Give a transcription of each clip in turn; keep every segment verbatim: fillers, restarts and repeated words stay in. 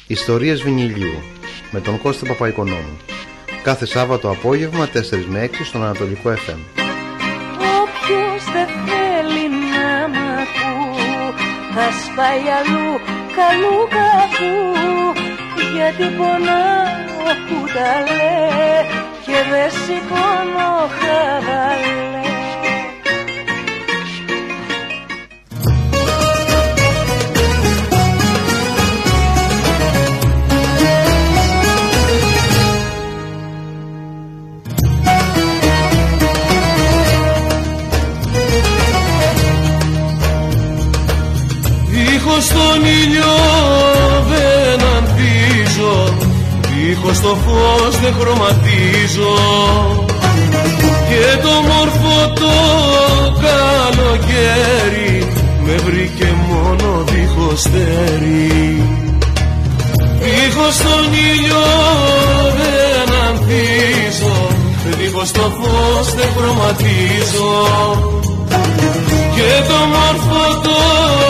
Ιστορίες Βινιλίου με τον Κώστα Παπαϊκονόμου. Κάθε Σάββατο απόγευμα τέσσερα με έξι στον Ανατολικό εφ εμ. Όποιος δεν θέλει να μ' ακού, ας πάει αλλού, καλού κακού, γιατί πονάω που τα λέ και δεν σηκώνω χαβαλέ. Δίχως τον ήλιο δεν ανθίζω, δίχως το φως δεν χρωματίζω, και το μορφό το καλοκαίρι με βρήκε μόνο δίχως στέρι. Δίχως τον ήλιο δεν ανθίζω, δίχως το φως δεν χρωματίζω, και το μορφό το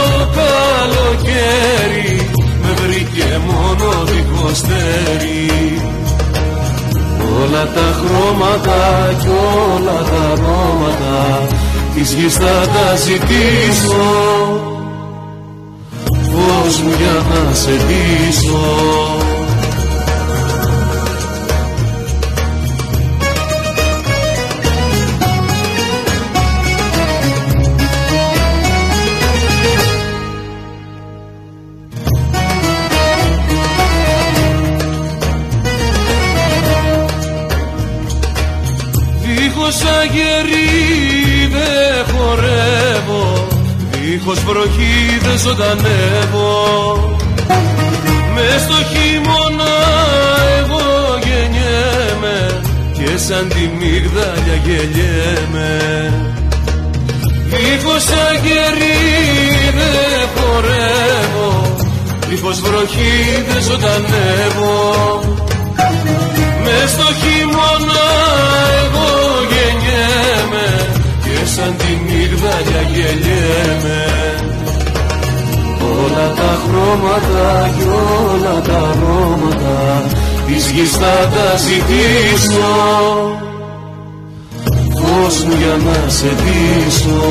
καλοκαίρι με βρήκε μόνο δίχως στέρι. Όλα τα χρώματα κι όλα τα αρώματα της γης θα τα ζητήσω, φως μου για να σε ντύσω. Δίχως αγερί δεν χορεύω, δίχως βροχή δεν ζωντανεύω, μες στο χειμώνα εγώ γεννιέμαι και σαν τη μυγδάλια γελιέμαι. Δίχως αγερί δεν χορεύω, δίχως βροχή δεν ζωντανεύω, μες στο χειμώνα εγώ γεννιέμαι και σαν τη μυγδάλια γελιέμαι. Όλα τα χρώματα κι όλα τα αρώματα της γης θα τα ζητήσω, φως μου για να σε ντύσω.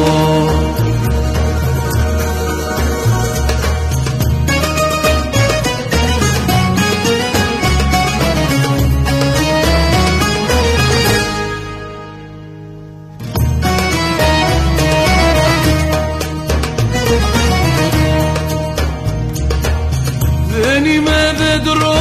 Δεν είμαι δέντρο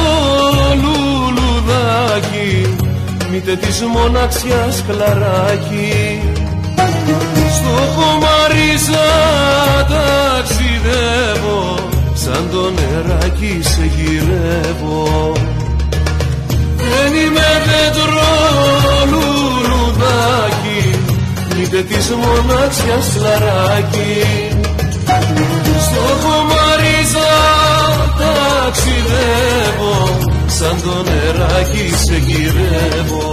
λουλουδάκι, μήτε της μοναξιάς κλαράκι, στο χωμαρίζα ταξιδεύω, σαν το νεράκι σε γυρεύω. Δεν είμαι δέντρο λουλουδάκι, μήτε της μοναξιάς κλαράκι, στο χωμαρίζα ταξιδεύω, σαν το νεράκι σε γυρεύω.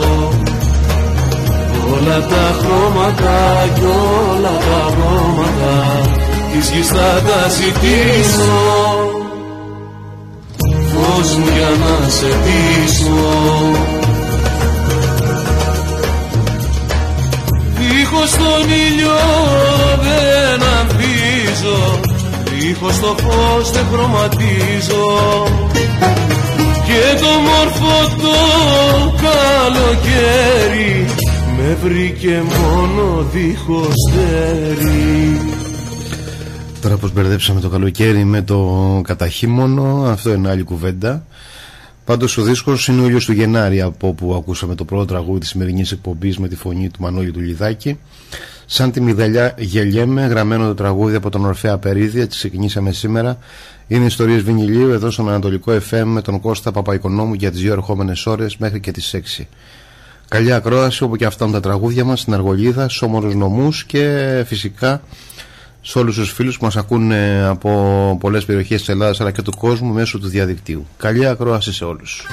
Όλα τα χρώματα κι όλα τα αρώματα της γης θα τα ζητήσω, φως μου για να σε ντύσω. Δίχως τον ήλιο δεν ανθίζω, δίχως το φως δεν χρωματίζω, και το μορφό το καλοκαίρι με βρήκε μόνο δίχως στέρι. Τώρα πως μπερδέψαμε το καλοκαίρι με το καταχύμωνο, αυτό είναι άλλη κουβέντα. Πάντως ο δίσκος είναι ο ήλιος του Γενάρη, από όπου ακούσαμε το πρώτο τραγούδι της σημερινής εκπομπής με τη φωνή του Μανώλη του Λιδάκη. Σαν τη μυγδαλιά γελιέμαι, γραμμένο το τραγούδι από τον Ορφέα Περίδη, έτσι ξεκινήσαμε σήμερα. Είναι Ιστορίες Βινιλίου εδώ στον Ανατολικό εφ εμ με τον Κώστα Παπαϊκονόμου για τις δύο ερχόμενες ώρες μέχρι και τις έξι. Καλή ακρόαση όπου και αυτά τα τραγούδια μας στην Αργολίδα, στους όμορους νομούς και φυσικά σε όλους τους φίλους που μας ακούνε από πολλές περιοχές της Ελλάδας αλλά και του κόσμου μέσω του διαδικτύου. Καλή ακρόαση σε όλους.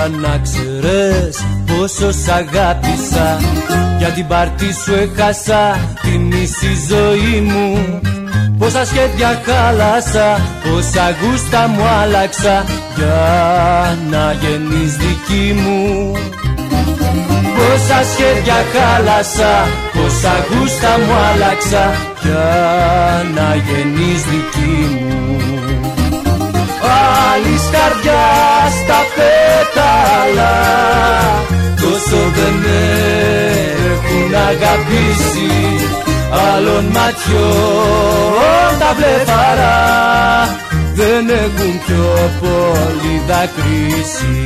ήθελα να ξέρεις πόσο σ' αγάπησα. Για την πάρτι σου έχασα τη μισή ζωή μου. Πόσα σχέδια χάλασα, πόσα γούστα μου άλλαξα για να γεννείς δική μου. Πόσα σχέδια χάλασα, πόσα γούστα μου άλλαξα για να γεννείς δική μου. Άλλης καρδιάς τα πέταλα τόσο δεν έχουν αγαπήσει. Άλλων ματιών τα βλεφαρά δεν έχουν πιο πολύ δακρύσει.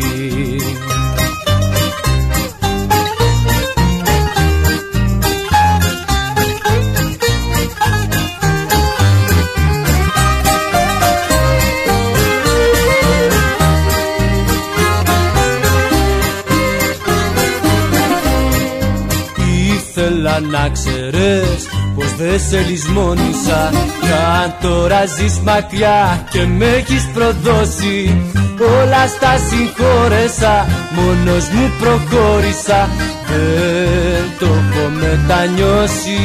Ήθελα να ξέρεις πως δεν σε λησμόνησα. Κι αν τώρα ζεις μακριά και με έχεις προδώσει, όλα στα συγχώρεσα, μόνος μου προχώρησα. Δεν το έχω μετανιώσει.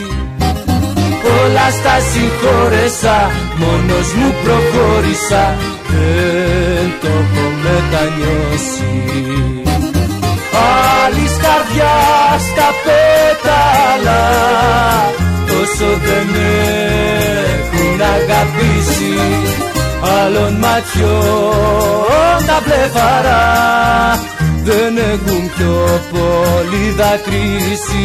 Όλα στα συγχώρεσα, μόνος μου προχώρησα. Δεν το έχω μετανιώσει. Άλλης καρδιάς τα πέταλα τόσο δεν έχουν αγαπήσει. Άλλων ματιών τα βλεφαρά δεν έχουν πιο πολύ δακρύσει.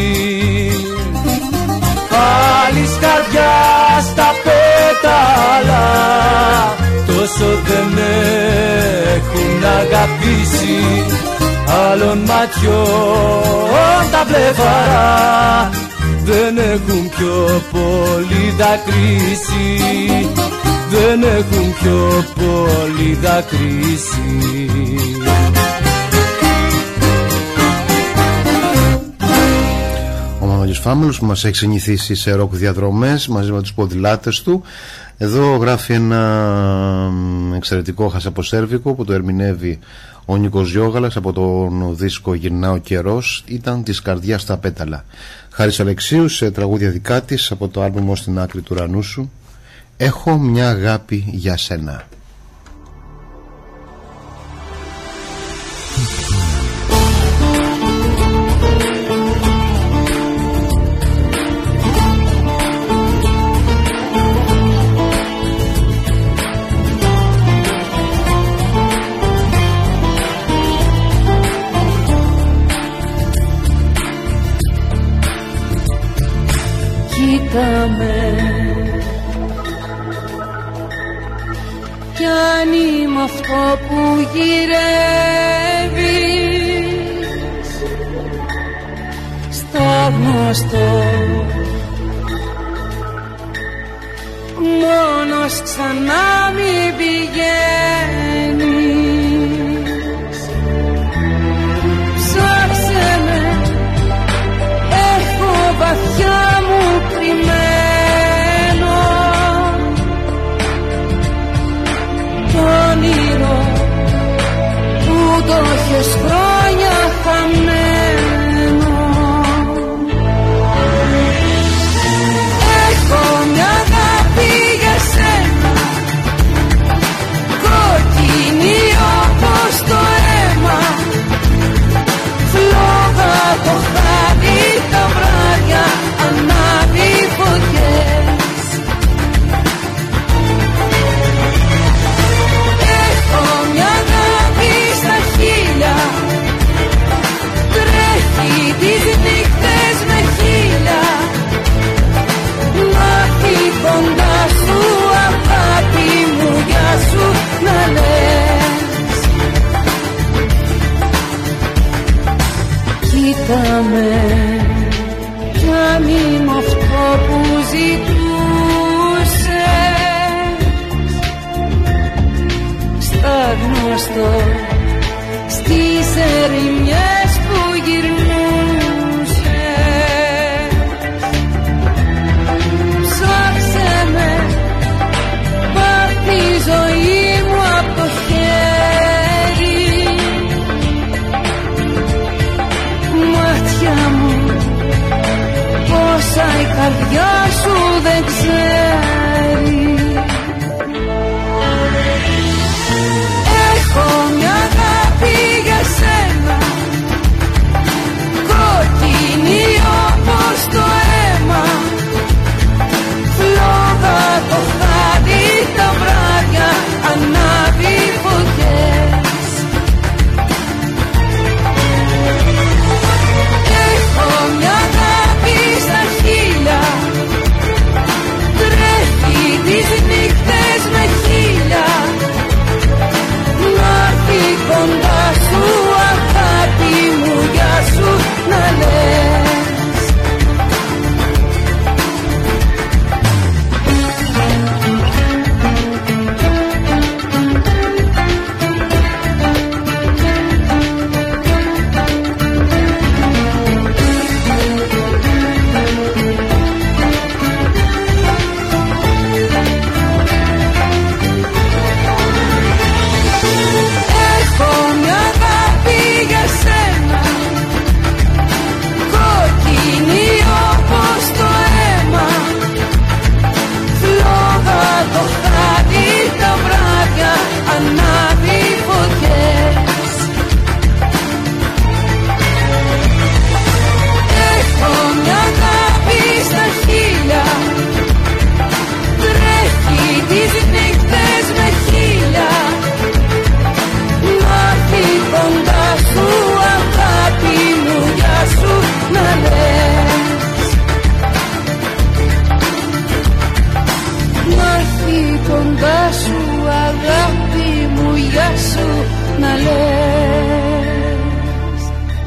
Άλλης καρδιάς τα πέταλα τόσο δεν έχουν αγαπήσει. Άλλων ματιών τα βλεφαρά δεν έχουν πιο πολύ δακρύσει. Δεν έχουν πιο πολύ δακρύσει. Ο Μανώλης Φάμελος που μας έχει συνηθίσει σε ροκ διαδρομές μαζί με τους ποδηλάτες του. Εδώ γράφει ένα εξαιρετικό χασαποσέρβικο που το ερμηνεύει ο Νίκος Γιώγαλας από τον δίσκο «Γυρνά ο καιρός». Ήταν της καρδιάς τα πέταλα. Χάρης Αλεξίου σε τραγούδια δικά της από το άλμπουμ «Ως την άκρη του ουρανού σου». Έχω μια αγάπη για σένα. Κι αν είμαι αυτό που γυρεύεις στο γνωστό, μόνος ξανά μην πηγαίνεις. Ψάξε με, έχω βαθιά μου κρυμμένο το όνειρο που το έχεις χρόνια χαμένο. Έχω μια αγάπη για σένα, κόκκινη όπως το αίμα, φλόγα το χάδι τα βράδια, ανάβει φωτιές. Έχω μια αγάπη στα χείλια, τρέχει τις νύχτες με χείλια, μάθει κοντά σου αγάπη μου για σου να λες. Κοίτα με κι αν είμαι αυτό που ζητούσες, στα γνωστό, στις ερημιές που γυρνούσες. Ψάξε με, πάρ' τη ζωή μου απ' το χέρι, καρδιά σου δεν ξέρει. Έχω μια αγάπη για σένα, κόκκινη όπως το αίμα, φλόγα το χάδι τα βράδια, ανάβει φωτιές. Έχω μια αγάπη στα χείλια, τρέχει τις νύχτες με χείλια, να έρθει κοντά σου αγάπη μου, γεια σου να λες. Κοντά σου αγάπη μου, γεια σου να λες.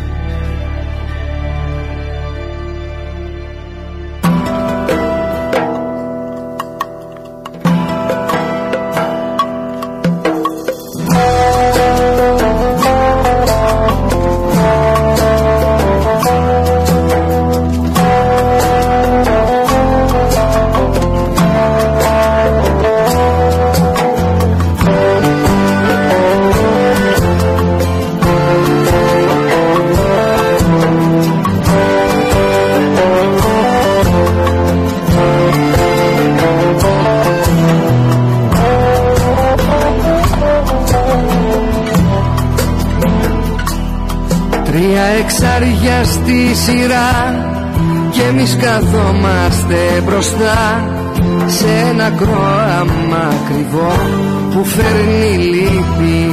Εξάρια στη σειρά και εμείς καθόμαστε μπροστά σε ένα κρόαμα ακριβό που φέρνει λύπη.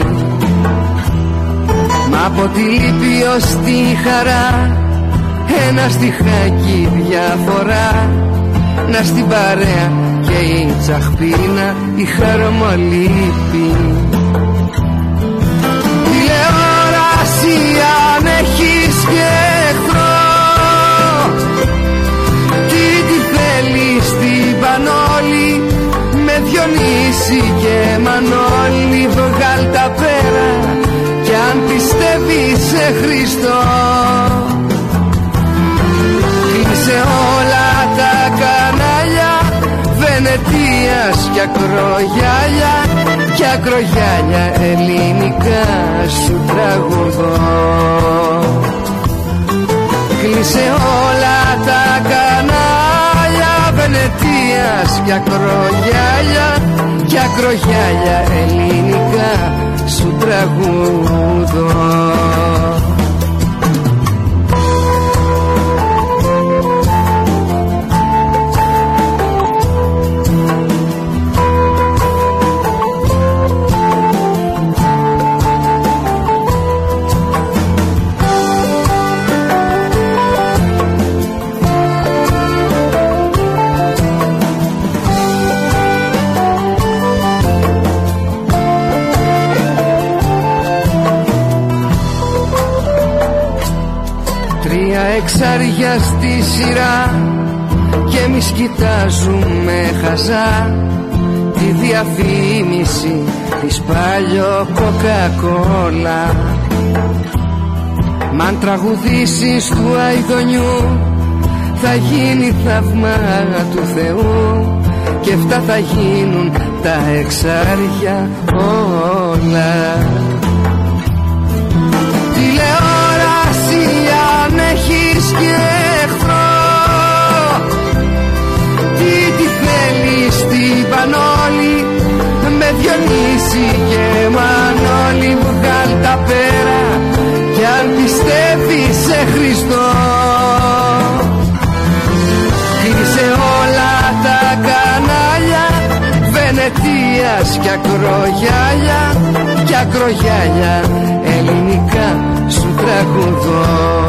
Μα από τη λύπη ως τη χαρά ένα στιχάκι διαφορά, να στην παρέα και η τσαχπίνα η χαρμολύπη. Τηλεόραση αν έχεις και εχθρό, τι τη θέλεις στην Πανόλη, με Διονύση και Μανώλη βγάλ τα πέρα κι αν πιστεύεις σε Χριστό. Κλείσε όλα τα κανάλια Βενετίας κι ακρογιάλια, κι ακρογιάλια ελληνικά σου τραγουδώ. Κλείσε όλα τα κανάλια Βενετίας κι ακρογιάλια, κι ακρογιάλια ελληνικά σου τραγουδώ. Εξάρια στη σειρά και εμείς κοιτάζουμε χαζά τη διαφήμιση της παλιό κοκακόλα. Μ' αν τραγουδήσεις του αηδονιού θα γίνει θαύμα του Θεού και αυτά θα γίνουν τα εξάρια όλα. Τηλεόραση αν έχεις και εχθρό, Διονύση και Μανώλη, βγάλ τα πέρα κι αν πιστεύεις σε Χριστό. Κλείσε όλα τα κανάλια Βενετίας κι ακρογιάλια, κι ακρογιάλια ελληνικά σου τραγουδώ.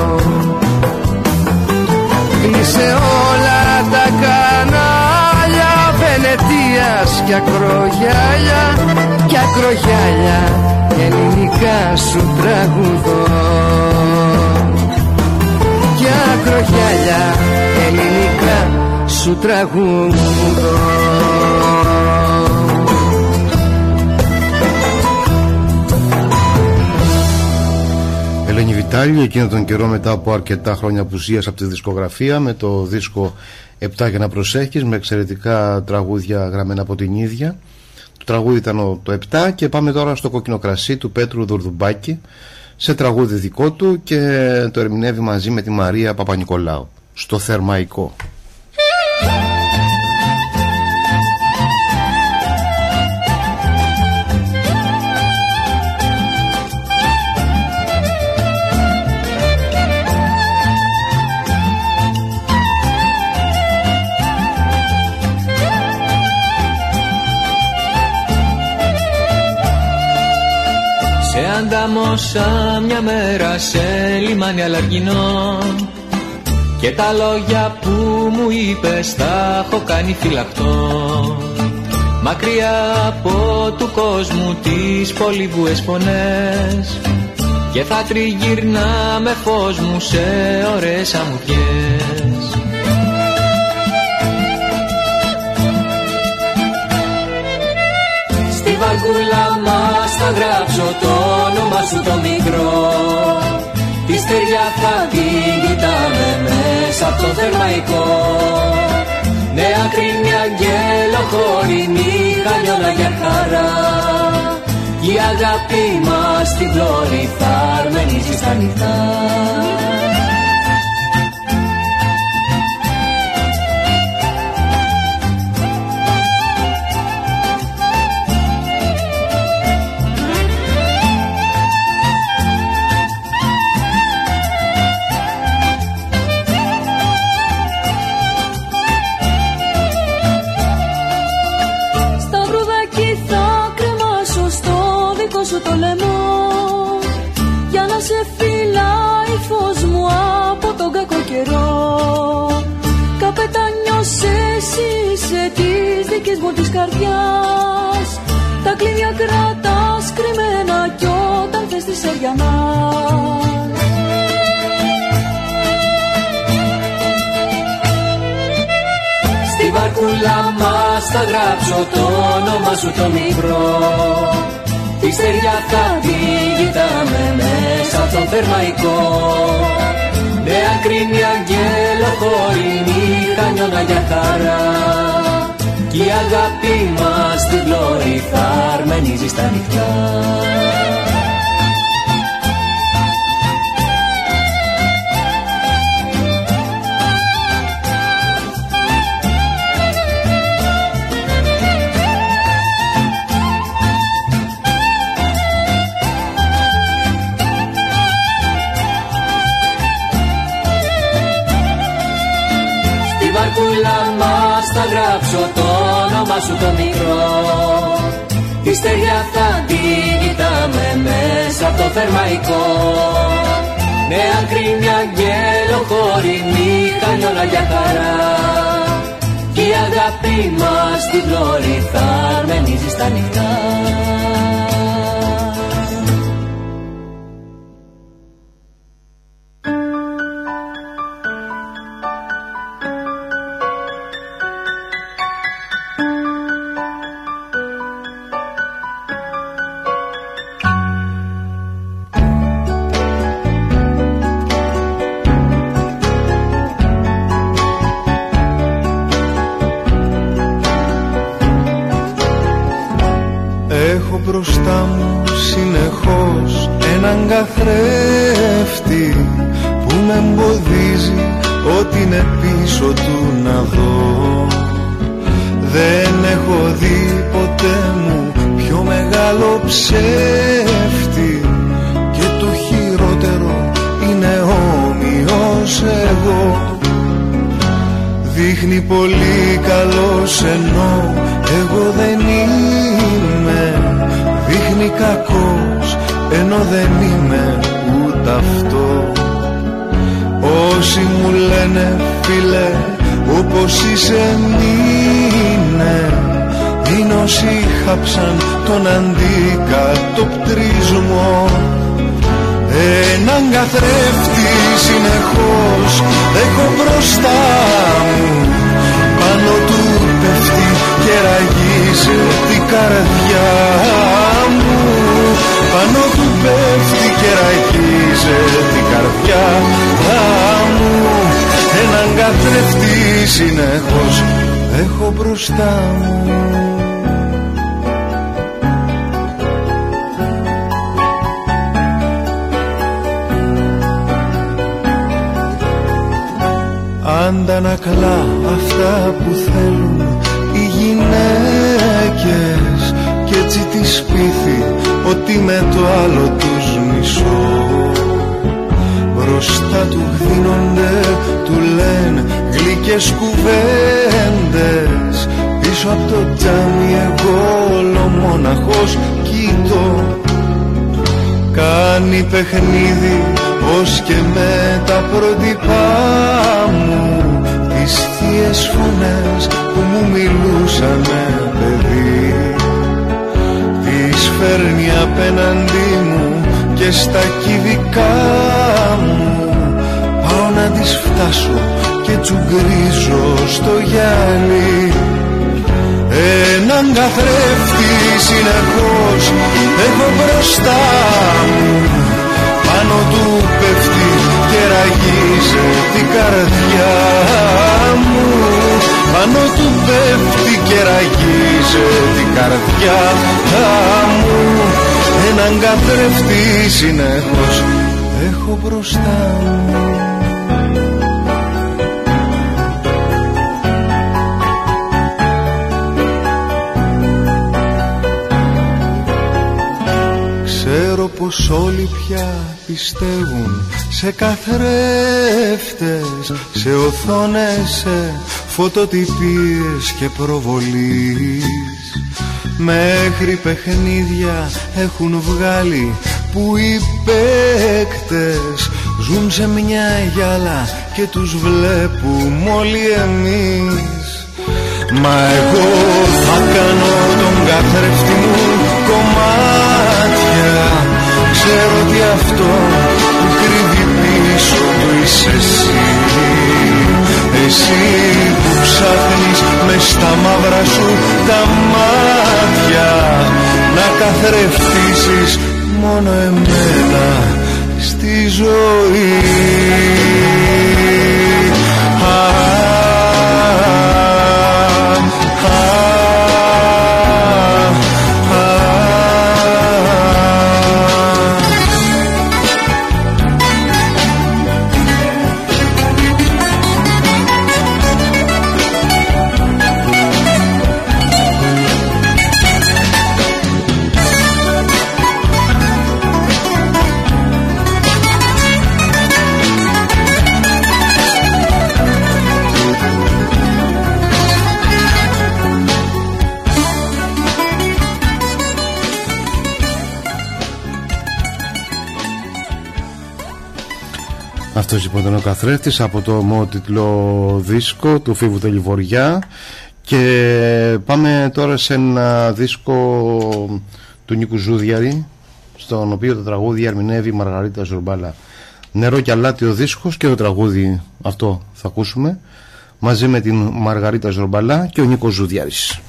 Κλείσε όλα τα κανάλια Βενετίας κι ακρογιάλια, κι ακρογιάλια ελληνικά σου τραγουδώ. Κι ακρογιάλια ελληνικά σου τραγουδώ. Ελένη Βιτάλιο, εκείνο τον καιρό μετά από αρκετά χρόνια απουσίας από τη δισκογραφία, με το δίσκο επτά για να προσέχεις, με εξαιρετικά τραγούδια γραμμένα από την ίδια. Το τραγούδι ήταν το επτά και πάμε τώρα στο Κόκκινο κρασί του Πέτρου Δουρδουμπάκη, σε τραγούδι δικό του και το ερμηνεύει μαζί με τη Μαρία Παπα-Νικολάου, στο Θερμαϊκό. Ανταμώσα μια μέρα σε λιμάνι Αλαργινό και τα λόγια που μου είπες τα έχω κάνει φυλακτό. Μακριά από του κόσμου τις πολύβουες φωνές και θα τριγυρνά με φως μου σε ωραίες αμμουδιές. Στη βαρκούλα μας θα γράψω το όνομα σου το μικρό. Τη στεριά θα την κοιτάμε μέσα από το Θερμαϊκό. Νέα κρίνη αγγέλο χωρινή χαλιώνα για χαρά. Η αγάπη μας την πλώρη θα αρμενίζει στα νυχτά. Το λαιμό για να σε φυλάει φως μου από τον κακό καιρό. Καπετάνιος εσύ είσαι της δικής μου της καρδιάς. Τα κλειδιά κρατάς κρυμμένα κι όταν θες τη σεριανάς. Στη βαρκούλα μας θα γράψω το όνομα σου το μικρό. Τη στεριά θα την κοιτάμε μέσα από το Θερμαϊκό. Νέα κρίνη αγγέλο χωρινή χανιώνα για χαρά. Κι η αγάπη μας την πλώρη θα αρμενίζει στα νυχτά. Θα γράψω το όνομα σου το μικρό. Τη στεριά θα την κοιτάμε μέσα από το Θερμαϊκό. Νέα κρίνη αγγέλο χωρινή χαλιώνα για χαρά. Κι η αγάπη μας την πλώρη θα αρμενίζει στα νυχτά. Μπροστά μου συνεχώς έναν καθρέφτη που με εμποδίζει ό,τι είναι πίσω του να δω. Δεν έχω δει ποτέ μου πιο μεγάλο ψεύτη και το χειρότερο είναι όμοιος εγώ. Δείχνει πολύ καλός ενώ εγώ δεν είμαι, δείχνει κακός ενώ δεν είμαι ούτε αυτό. Όσοι μου λένε φίλε όπως είσαι μείνε, είναι όσοι χάψαν τον αντικατοπτρισμό. Έναν καθρέφτη συνεχώς έχω μπροστά μου, πάνω του πέφτει και ραγίζει την καρδιά μου, πάνω του πέφτει και ραγίζει την καρδιά μου. Έναν καθρέφτη συνεχώς έχω μπροστά μου. Αντανακλά αυτά που θέλουν οι γυναίκες κι έτσι τις πείθει ότι με το άλλο τους μισώ. Μπροστά του γδίνονται, του λένε γλυκές κουβέντες, πίσω από το τζάμι εγώ ολομόναχος κοιτώ. Κάνει παιχνίδι ως και με τα πρότυπά μου, τις θείες φωνές που μου μιλούσανε παιδί. Τις φέρνει απέναντί μου και στα κυβικά μου, πάω να τις φτάσω και τσουγκρίζω στο γυαλί. Έναν καθρέφτη συνεχώς έχω μπροστά μου, πάνω του πέφτει και ραγίζει την καρδιά μου, πάνω του πέφτει και ραγίζει την καρδιά μου. Έναν καθρέφτη συνεχώς έχω μπροστά μου. Ξέρω πως όλοι πια πιστεύουν σε καθρέφτες, σε οθόνες, σε φωτοτυπίες και προβολής. Μέχρι παιχνίδια έχουν βγάλει που οι παίκτες ζουν σε μια γυάλα και τους βλέπουμε όλοι εμείς. Μα εγώ θα κάνω τον καθρέφτη μου κομμάτια. Ξέρω ότι αυτό που κρύβει πίσω του είσαι εσύ, εσύ που ψάχνεις μες στα μαύρα σου τα μάτια να καθρεφτήσεις μόνο εμένα στη ζωή. Αυτός λοιπόν ήταν ο καθρέφτης από το μόνοτιτλο δίσκο του Φίβου Τελιβοριά. Και πάμε τώρα σε ένα δίσκο του Νίκου Ζούδιαρη, στον οποίο το τραγούδι ερμηνεύει η Μαργαρίτα Ζορμπάλα. Νερό και αλάτι ο δίσκος, και το τραγούδι αυτό θα ακούσουμε μαζί με την Μαργαρίτα Ζορμπάλα και ο Νίκος Ζούδιαρης.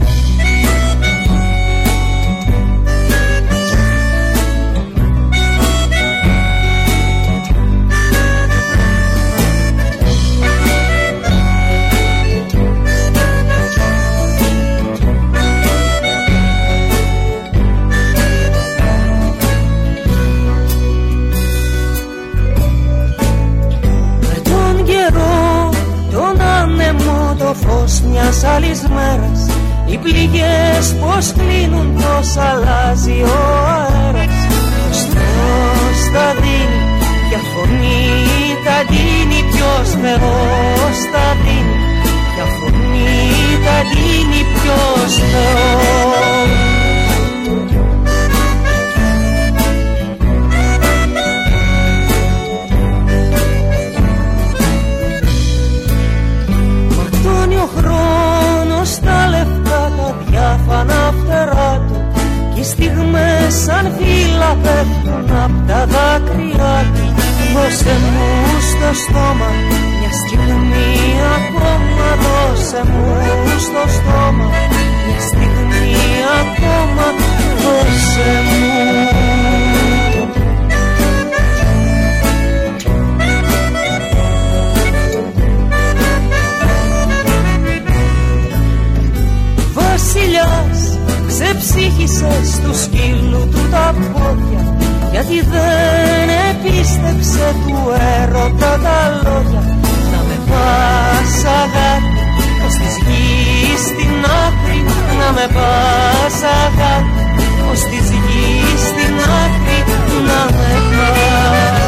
Μιας άλλης μέρας οι πληγές πως κλείνουν, πως αλλάζει ο αέρας. Ποιος τα δίνει, ποια φωνή τα δίνει, ποιος Θεός τα δίνει, ποια φωνή τα δίνει, ποιος Θεός. Ματώνει ο χρόνος τα λεφτά, τα διάφανα φτερά του, κι οι στιγμές σαν φύλλα πέφτουν απ' τα δάκρυά του. Δώσε μου στο στόμα μια στιγμή ακόμα, δώσε μου στο στόμα μια στιγμή ακόμα, δώσε μου. Βασιλιάς ξεψύχησε στου σκύλου του τα πόδια, γιατί δεν επίστεψε του έρωτα τα λόγια. Να με πας αγάπη ως της γης στην άκρη, να με πας αγάπη ως της γης στην άκρη, να με πας.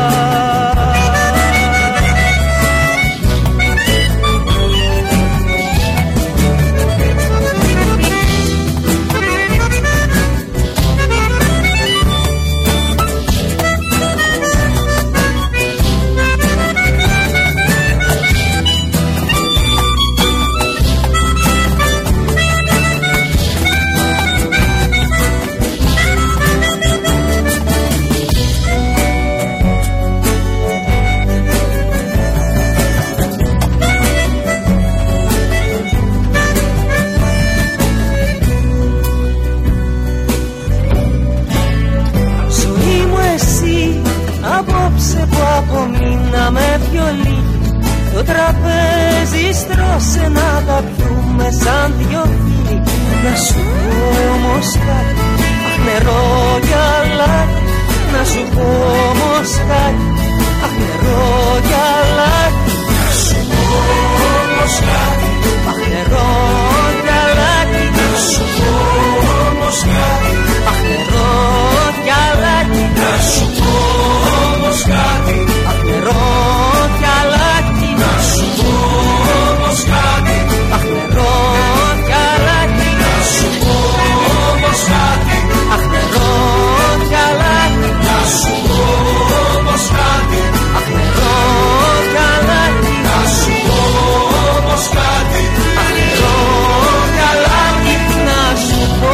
Απομείναμε πιο λίγοι, το τραπέζι στρώσε να τα πιούμε σαν δυο φίλοι. Να σου πω όμως κάτι, αχ νερό κι αλάτι, να σου πω όμως κάτι, αχ νερό κι αλάτι, να σου πω όμως κάτι, αχ νερό κι αλάτι, να σου πω όμως κάτι, αχ νερό κι αλάτι, να σου πω όμως κάτι, αχ νερό κι αλάτι, να σου πω όμως κάτι, αχ νερό κι αλάτι, να σου πω όμως κάτι, αχ νερό κι αλάτι, να σου πω όμως κάτι, αχ νερό κι αλάτι, να σου πω όμως κάτι, αχ νερό κι αλάτι, να σου πω.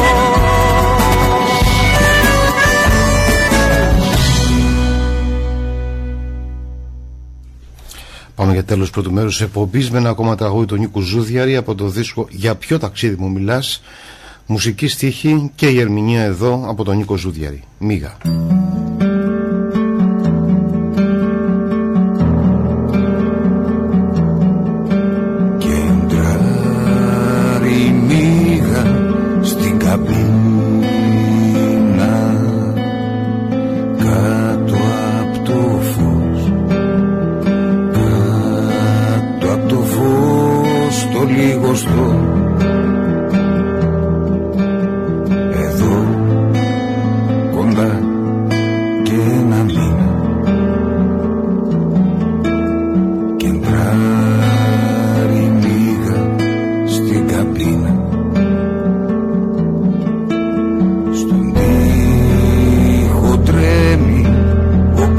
Πάμε για τέλος πρώτου μέρους εκπομπής με ένα ακόμα τραγούδι του Νίκου Ζούδιαρη από το δίσκο «Για ποιο ταξίδι μου μιλάς», μουσική στίχη και η ερμηνεία εδώ από τον Νίκο Ζούδιαρη. Μίγα. Κεντράρει μίγα στην καμπίνα, κάτω απ' το φως, κάτω απ' το φως το λιγοστό. Εδώ κοντά και ένα μήνα, κεντράρει μίγα στην καμπίνα, στον τοίχο τρέμει ο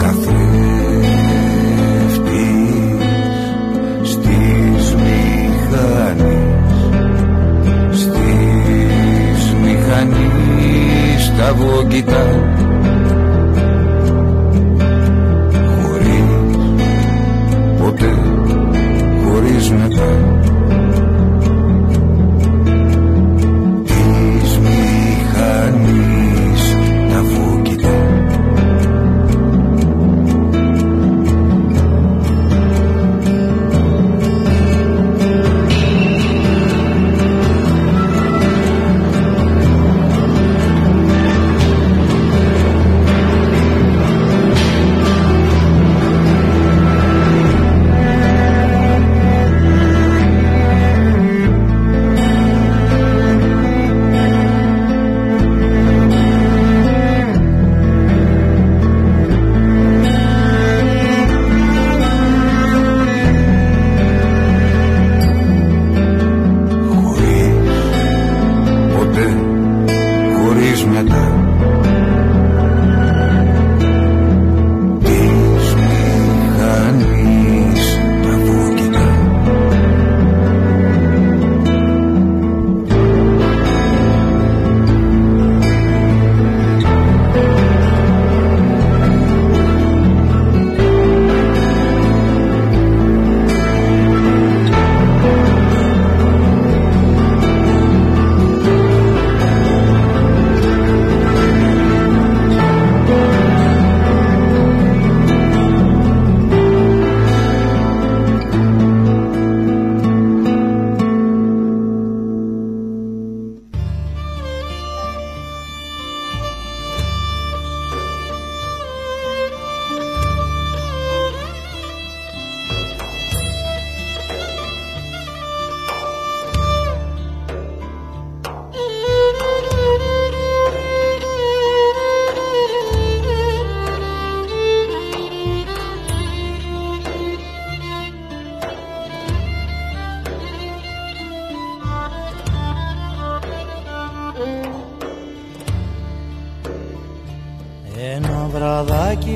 καθρέφτης στις μηχανές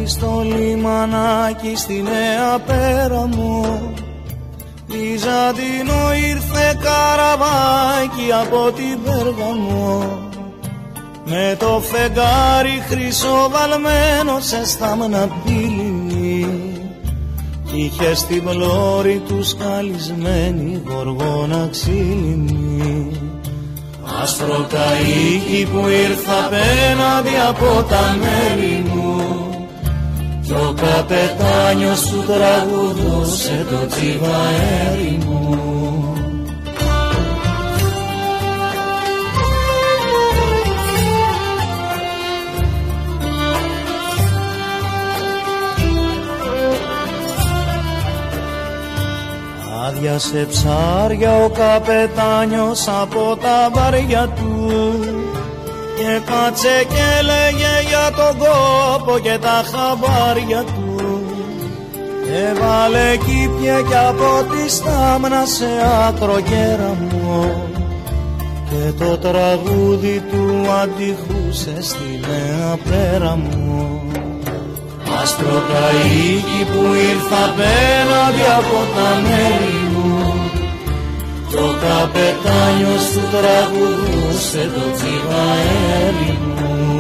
στο λιμανάκι στη Νέα Πέραμο. Βυζαντινό ήρθε καραβάκι από την Πέργαμο, με το φεγγάρι χρυσοβαλμένο σε στάμνα πύλη. Είχε στην πλώρη του σκαλισμένη γοργόνα ξύλινη. Άστρο καΐκι που ήρθα απέναντι από τα μέρη μου, κι ο καπετάνιος του τραγουδούσε το τσιβαέρι μου. Άδειασε ψάρια ο καπετάνιος από τα βαριά του, και κάτσε και έλεγε για τον κόπο και τα χαμπάρια του. Έβαλε κήπια κι από τη στάμνα σε άκρο κέραμο, και το τραγούδι του αντιχούσε στη Νέα Πέραμο. Άστρο καΐκι που ήρθα απέναντι από τα μέρη μου, κι ο καπετάνιος του τραγουδούσε το τσιβαέρι μου.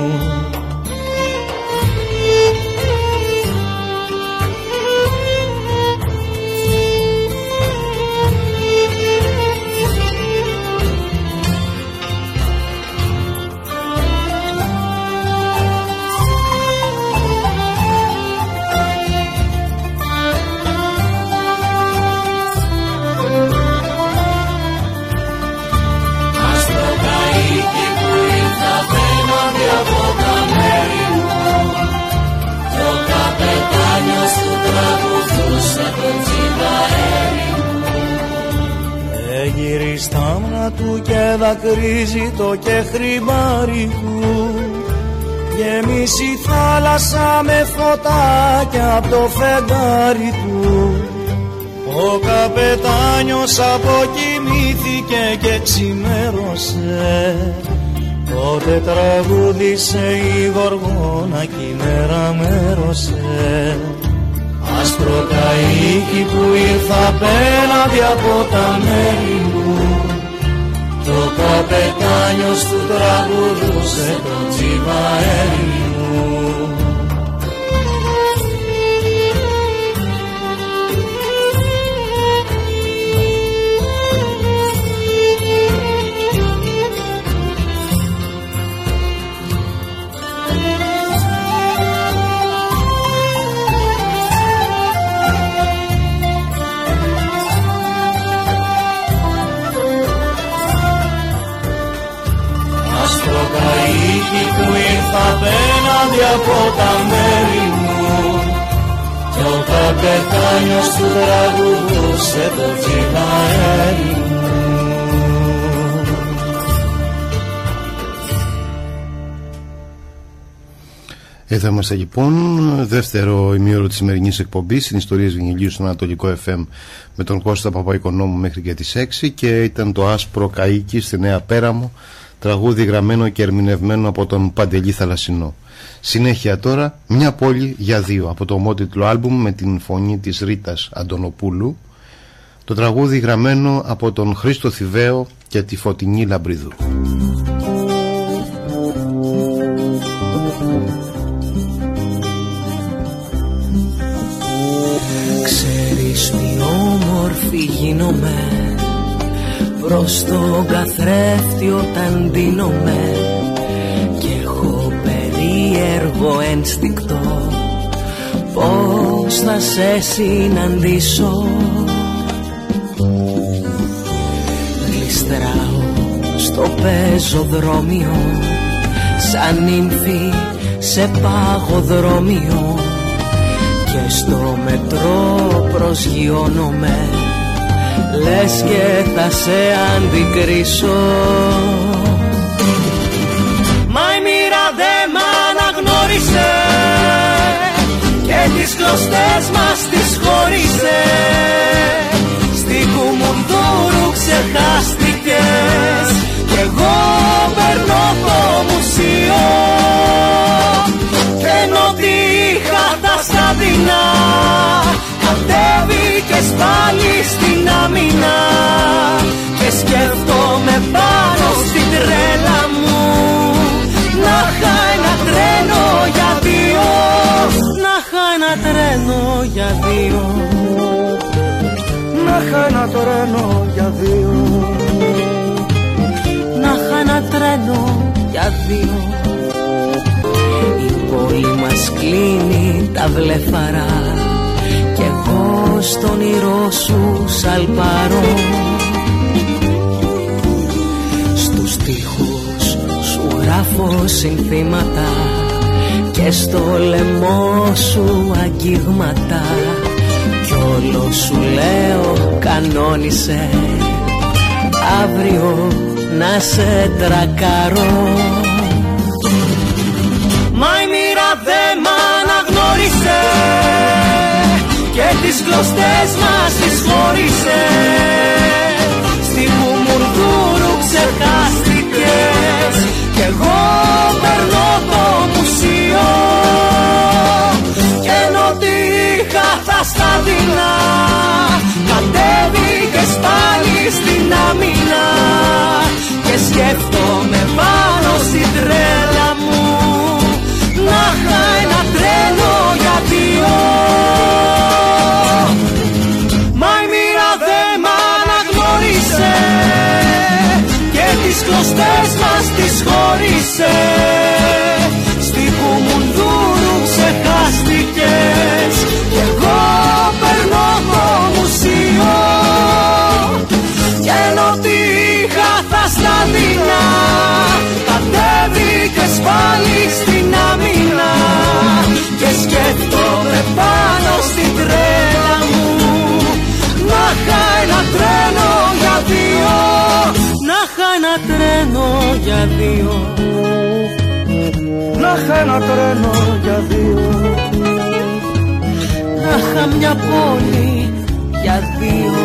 Γυρί στάμνα του και δακρύζει το κεχρημάρι του, γεμίσει θάλασσα με φωτάκια από το φεγγάρι του. Ο καπετάνιος αποκοιμήθηκε και ξημέρωσε, τότε τραγούδισε η γοργόνα κι η μέρα μέρωσε. Άστρο καΐκι που ήρθα απέναντι από τα μέρη μου, κι ο καπετάνιος του τραγουδούσε το τσιβαέρι μου. Καΐκι που ήρθα απέναντι από τα μέρη μου, κι ο καπετάνιος του τραγουδούσε το τσιβαέρι μου. Εδώ είμαστε λοιπόν, δεύτερο ημίωρο της σημερινής εκπομπής, στην ιστορίες βινιλίου στο Ανατολικό εφ εμ με τον Κώστα Παπαϊκονόμου μέχρι και τις έξι, και ήταν το Άσπρο Καΐκι στη Νέα Πέραμο, τραγούδι γραμμένο και ερμηνευμένο από τον Παντελή Θαλασσινό. Συνέχεια τώρα, Μια πόλη για δύο, από το ομότιτλο άλμπουμ με την φωνή της Ρίτας Αντωνοπούλου, το τραγούδι γραμμένο από τον Χρήστο Θηβαίο και τη Φωτεινή Λαμπρίδου. Ξέρεις τι όμορφη γίνομαι προς τον καθρέφτη όταν ντύνομαι, κι έχω περίεργο ένστικτο πώς θα σε συναντήσω. Γλιστράω στο πεζοδρόμιο σαν νύμφη σε παγοδρόμιο, και στο μετρό προσγειώνομαι, λες και θα σε αντικρίσω. Μα η μοίρα δε μ' αναγνώρισε και τις κλωστές μας τις χώρισε. Στην Κουμουνδούρου ξεχάστηκες κι εγώ περνώ το μουσείο, και ενώ τι είχα για δύο. Να είχα ένα τρένο για δύο. Να είχα ένα τρένο για δύο. Η πόλη μας κλείνει τα βλεφαρά κι εγώ στον όνειρό σου σαλπαρώ. Στους τοίχους σου γράφω συνθήματα και στο λαιμό σου αγγίγματα κι όλο σου λέω κανόνισε αύριο να σε τρακαρώ. Μα η μοίρα δε μ' αναγνώρισε και τις κλωστές μας τις χώρισε. Στη Κουμουνδούρου ξεχάστηκες κι εγώ περνώ το μουσείο και ενώ τι είχα θα στα δεινά κατέβηκες πάλι στην άμυνα και σκέφτομαι πάνω στην τρέλα μου να είχα ένα τρένο για δύο. Μα η μοίρα δε μ' αναγνώρισε και τις κλωστές μας τις χώρισε. Στη Κουμουνδούρου ξεχάστηκες κι εγώ περνώ το μουσείο και ενώ τι είχα θα στα δεινά κατέβηκες πάλι στην άμυνα και σκέφτομαι πάνω στην τρέλα μου να είχα ένα τρένο για δύο. Να είχα ένα τρένο για δύο. Να είχα ένα τρένο για δύο. Να είχα μια πόλη για δύο.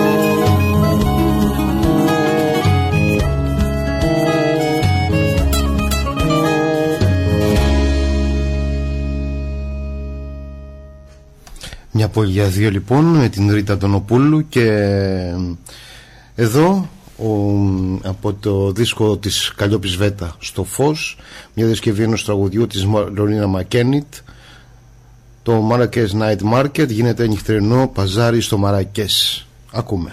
Μια πόλη για δύο λοιπόν με την Ρίτα Τονοπούλου. Και εδώ ο, από το δίσκο της Καλλιόπης Βέτα στο Φως, μια διασκευή ενός τραγουδιού της Λονίνα Μακένιτ, το Marrakech Night Market. Γίνεται νυχτερινό παζάρι στο Μαρακές. Ακούμε.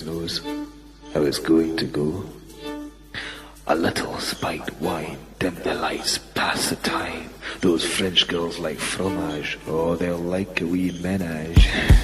knows how it's going to go. A little spiked wine, dim the lights, pass the time. Those French girls like fromage, oh, they'll like a wee menage.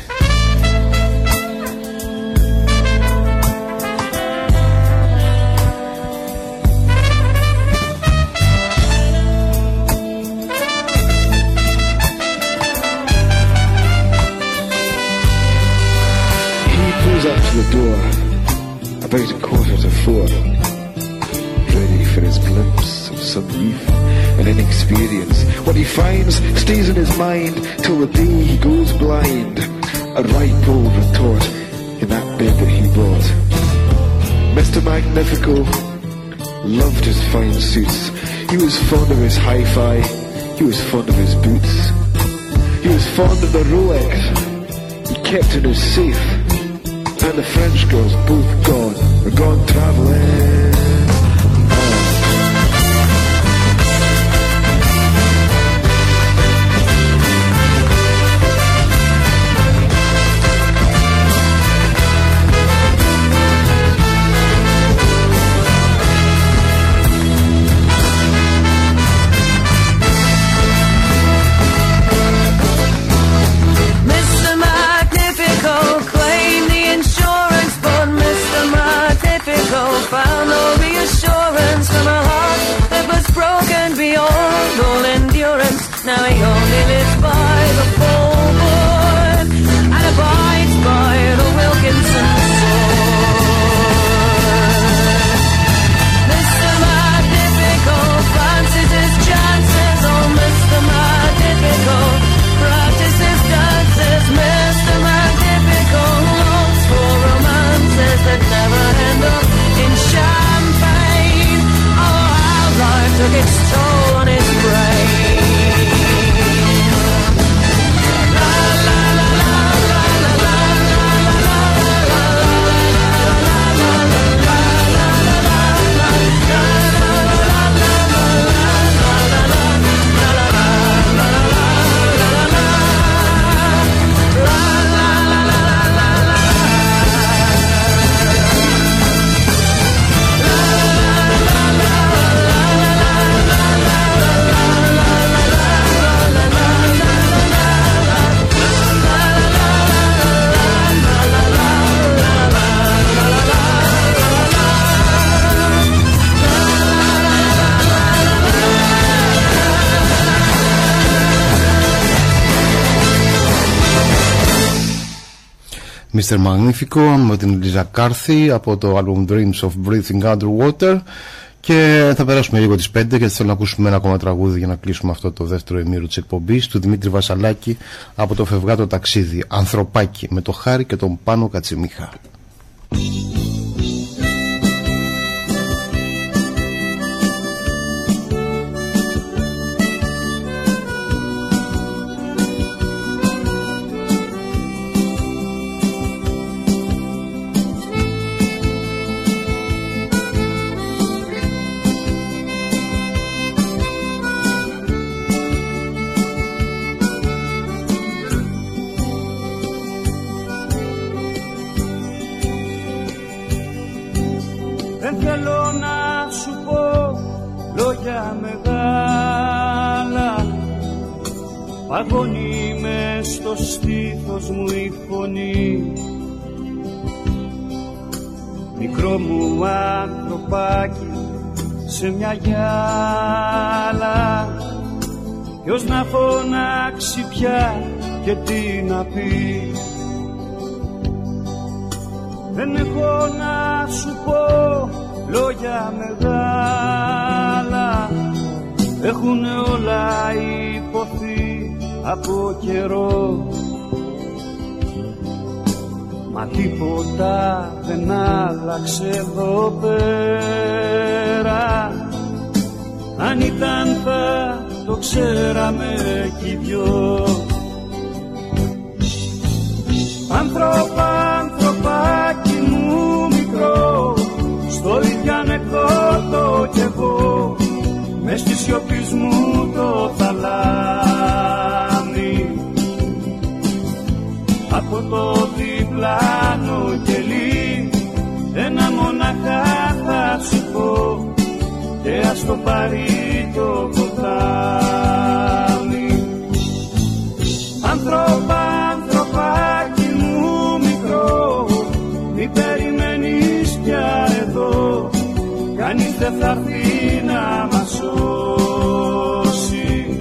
Up to the door about a quarter to four, ready for his glimpse of some youth and inexperience. What he finds stays in his mind till the day he goes blind. A ripe old retort in that bed that he bought. Mister Magnifico loved his fine suits. He was fond of his hi-fi. He was fond of his boots. He was fond of the Rolex he kept in his safe. And the French girls both gone, are gone travelling. Found no reassurance from a heart that was broken beyond all endurance. Now he only lives by the forward and abides by the Wilkinson sword. Mister Magnifico fancies his chances. Oh, Mister Magnifico practices dances. Mister Magnifico longs for romances that never end up in champagne. Oh, how life took its toll on his brain. La la la la la la la la μίστερ Magnifico με την Λίζα Κάρθη από το album Dreams of Breathing Underwater. Και θα περάσουμε λίγο τις πέντε γιατί θέλω να ακούσουμε ένα ακόμα τραγούδι για να κλείσουμε αυτό το δεύτερο ημίρο της εκπομπής του Δημήτρη Βασαλάκη από το Φευγάτο Ταξίδι, Ανθρωπάκι, με το Χάρη και τον Πάνο Κατσιμίχα. Παγώνει μες στο στήθος μου η φωνή. Μικρό μου ανθρωπάκι σε μια γυάλα, ποιος να φωνάξει πια και τι να πει. Δεν έχω να σου πω λόγια μεγάλα, έχουνε όλα υποθεί από καιρό. Μα τίποτα δεν άλλαξε εδώ πέρα. Αν ήταν θα το ξέραμε κι οι δυο. Άνθρωπα, ανθρωπάκι μου μικρό, στο λιδιανεκδότο κι εγώ, μες στη σιωπή μου το θαλάμι, από το διπλάνο κελί και ας το πάρει το ποτάμι. Άνθρωπα, ανθρωπάκι μου μικρό, μη περιμένεις πια εδώ, κανείς δεν θα έρθει να μας σώσει.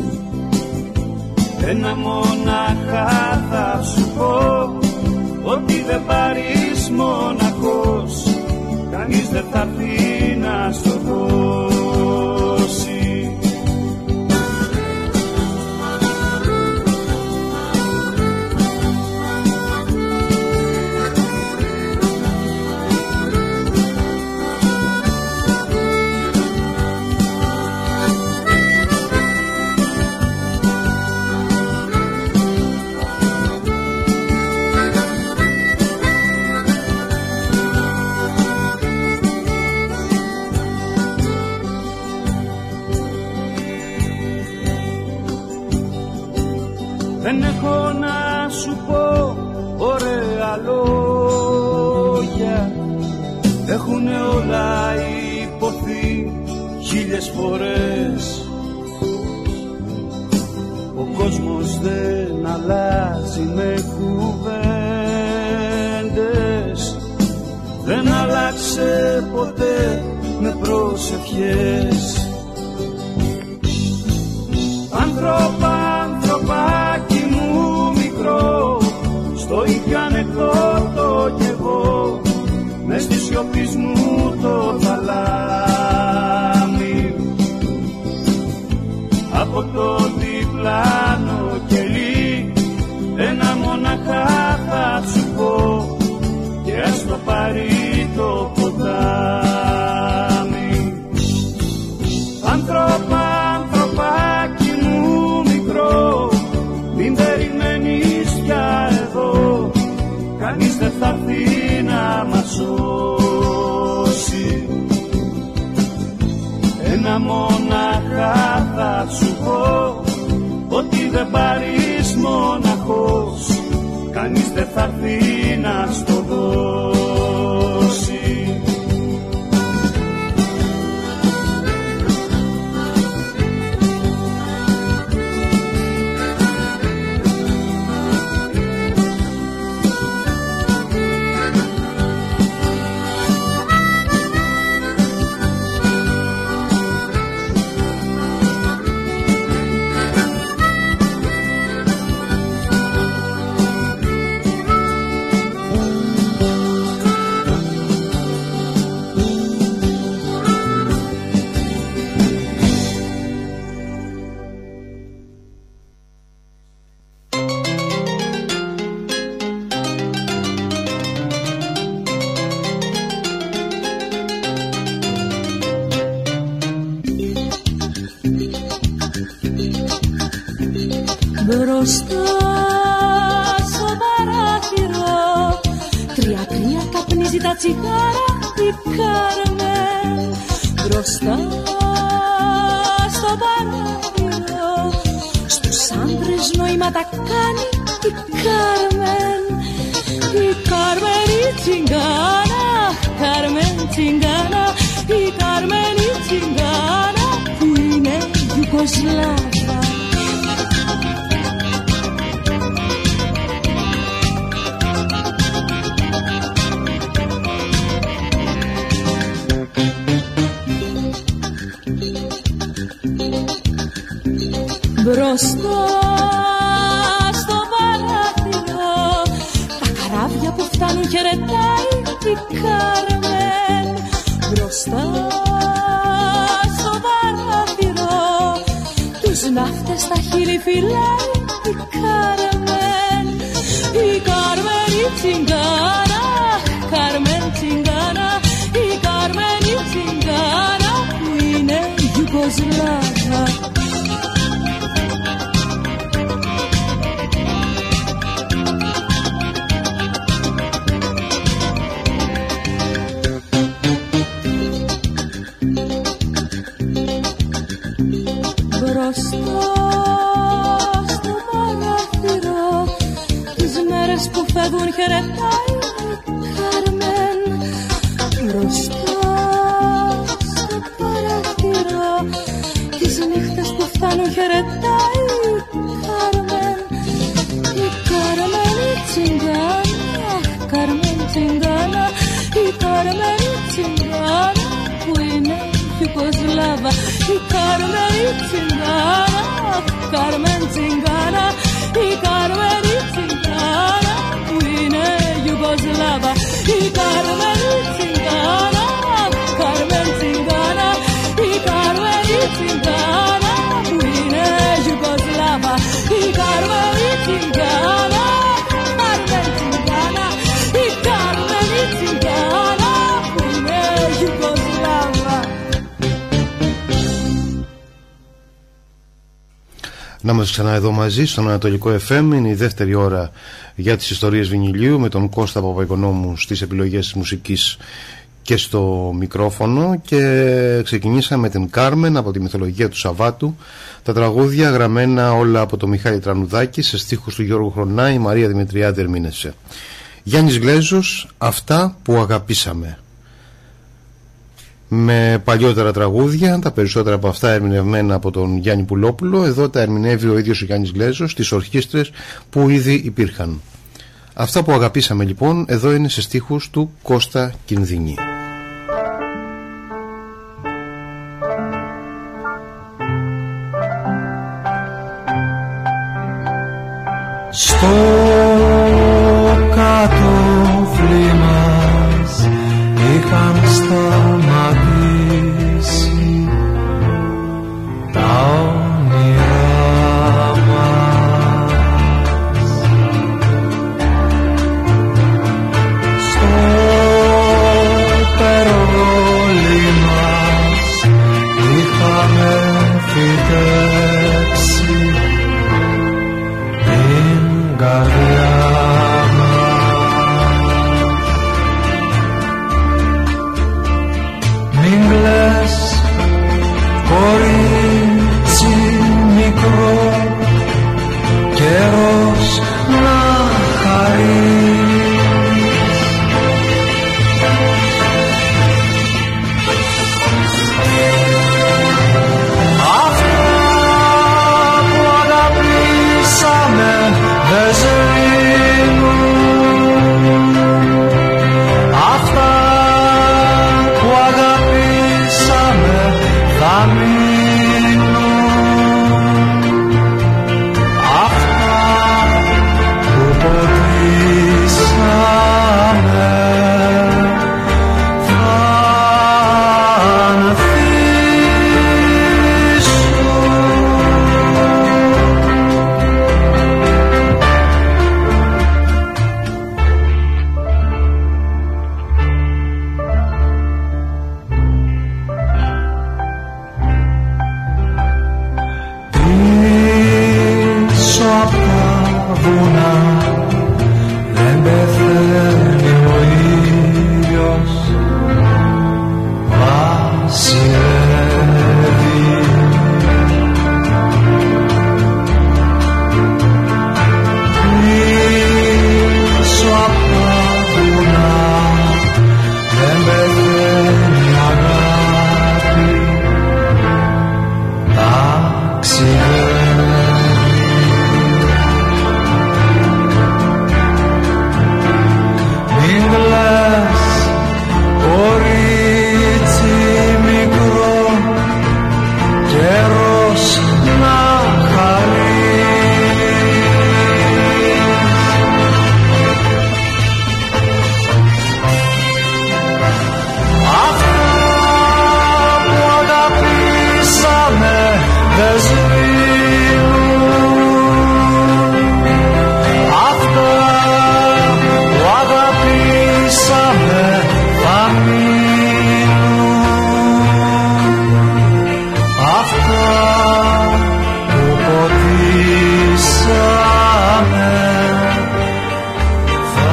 Ένα μονάχα θα σου πω, ότι δεν πάρεις μοναχός, κανείς δεν θα έρθει να στο δώσει. Δεν έχω να σου πω ωραία λόγια, έχουνε όλα υποθεί χίλιες φορές. Ο κόσμος δεν αλλάζει με κουβέντες, δεν άλλαξε ποτέ με προσευχές. Άνθρωπα, ανθρωπάκι μου μικρό, στο ικανεκότο κι εγώ, μες στη σιωπής μου το θαλάμι. Από το διπλάνο κελί ένα μοναχά θα σου πω, και ας το πάρει το ποτάμι. Άνθρωπα, ανθρωπάκι μου μικρό, μην περιμένεις πια εδώ, κανείς δεν θα έρθει να μας σώσει. Ένα μονάχα θα σου πω, ότι δεν πάρεις μοναχός, κανείς δεν θα έρθει να στο δώσει. Μπροστά στο παράθυρο τρία-τρία καπνίζει τα τσιγάρα η Κάρμεν. Μπροστά στο παράθυρο στους άντρες νοήματα κάνει η Κάρμεν. Η Κάρμεν η τσιγκάνα, Κάρμεν τσιγκάνα, η Κάρμεν η τσιγκάνα που είναι Ιουγκοσλάβα. Μπροστά στο παράθυρο τα καράβια που φτάνουν χαιρετάει η Κάρμεν. Μπροστά στο παράθυρο τους ναύτες στα χείλη φυλάει η Κάρμεν. Η Κάρμεν η τσιγκάνα, Κάρμεν τσιγκάνα, η Κάρμεν η τσιγκάνα που είναι Ιουγκοσλάβα. Μπροστά στο παράθυρο τις μέρες που φεύγουν χαιρετάει η Κάρμεν. Μπροστά στο παράθυρο Yugoslava, i Carmen i Zingara, Carmen Zingara, i Carmen i Zingara, Uine Yugoslava, i Carmen i Zingara, Carmen Zingara, i Carmen i Zingara, Uine Yugoslava, i Carmen i Zingara, Carmen Zingara, i Carmen i Zingara, Uine Yugoslava. Να είμαστε ξανά εδώ μαζί στον Ανατολικό εφ εμ. Είναι η δεύτερη ώρα για τις ιστορίες βινιλίου με τον Κώστα Παπαϊκονόμου στις επιλογές της μουσικής και στο μικρόφωνο, και ξεκινήσαμε με την Κάρμεν από τη μυθολογία του Σαββάτου, τα τραγούδια γραμμένα όλα από τον Μιχάλη Τρανουδάκη σε στίχους του Γιώργου Χρονά, η Μαρία Δημητριάδη ερμήνευσε. Γιάννης Γλέζος, αυτά που αγαπήσαμε, με παλιότερα τραγούδια, τα περισσότερα από αυτά ερμηνευμένα από τον Γιάννη Πουλόπουλο. Εδώ τα ερμηνεύει ο ίδιος ο Γιάννης Γλέζος στις ορχήστρες που ήδη υπήρχαν. Αυτά που αγαπήσαμε λοιπόν εδώ είναι σε στίχους του Κώστα Κινδυνή. Στο κατόφλι μας είχαν σταματήσει τα όνειρά μας. Στο περόλι μας είχαμε φυτέψει την καρδιά μας. Μην κλαις, κορίτσι μικρό, καιρός να χαρείς. Αυτά που αγαπήσαμε δεν σβήνουν. Αυτά που αγαπήσαμε θα μείνουν. Αυτά που ποτίσαμε θα πίσω απ' τα βουνά δεν πεθαίνει ο ήλιος, βασιλεύει. Πίσω απ' τα βουνά δεν πεθαίνει αγάπη, ταξιδεύει. Μην κλαις, κορίτσι μικρό, καιρός να χαρείς. Αυτά που αγαπήσαμε δεν σβήνουν. Αυτά που αγαπήσαμε θα μείνουν. Αυτά που ποτίσαμε θα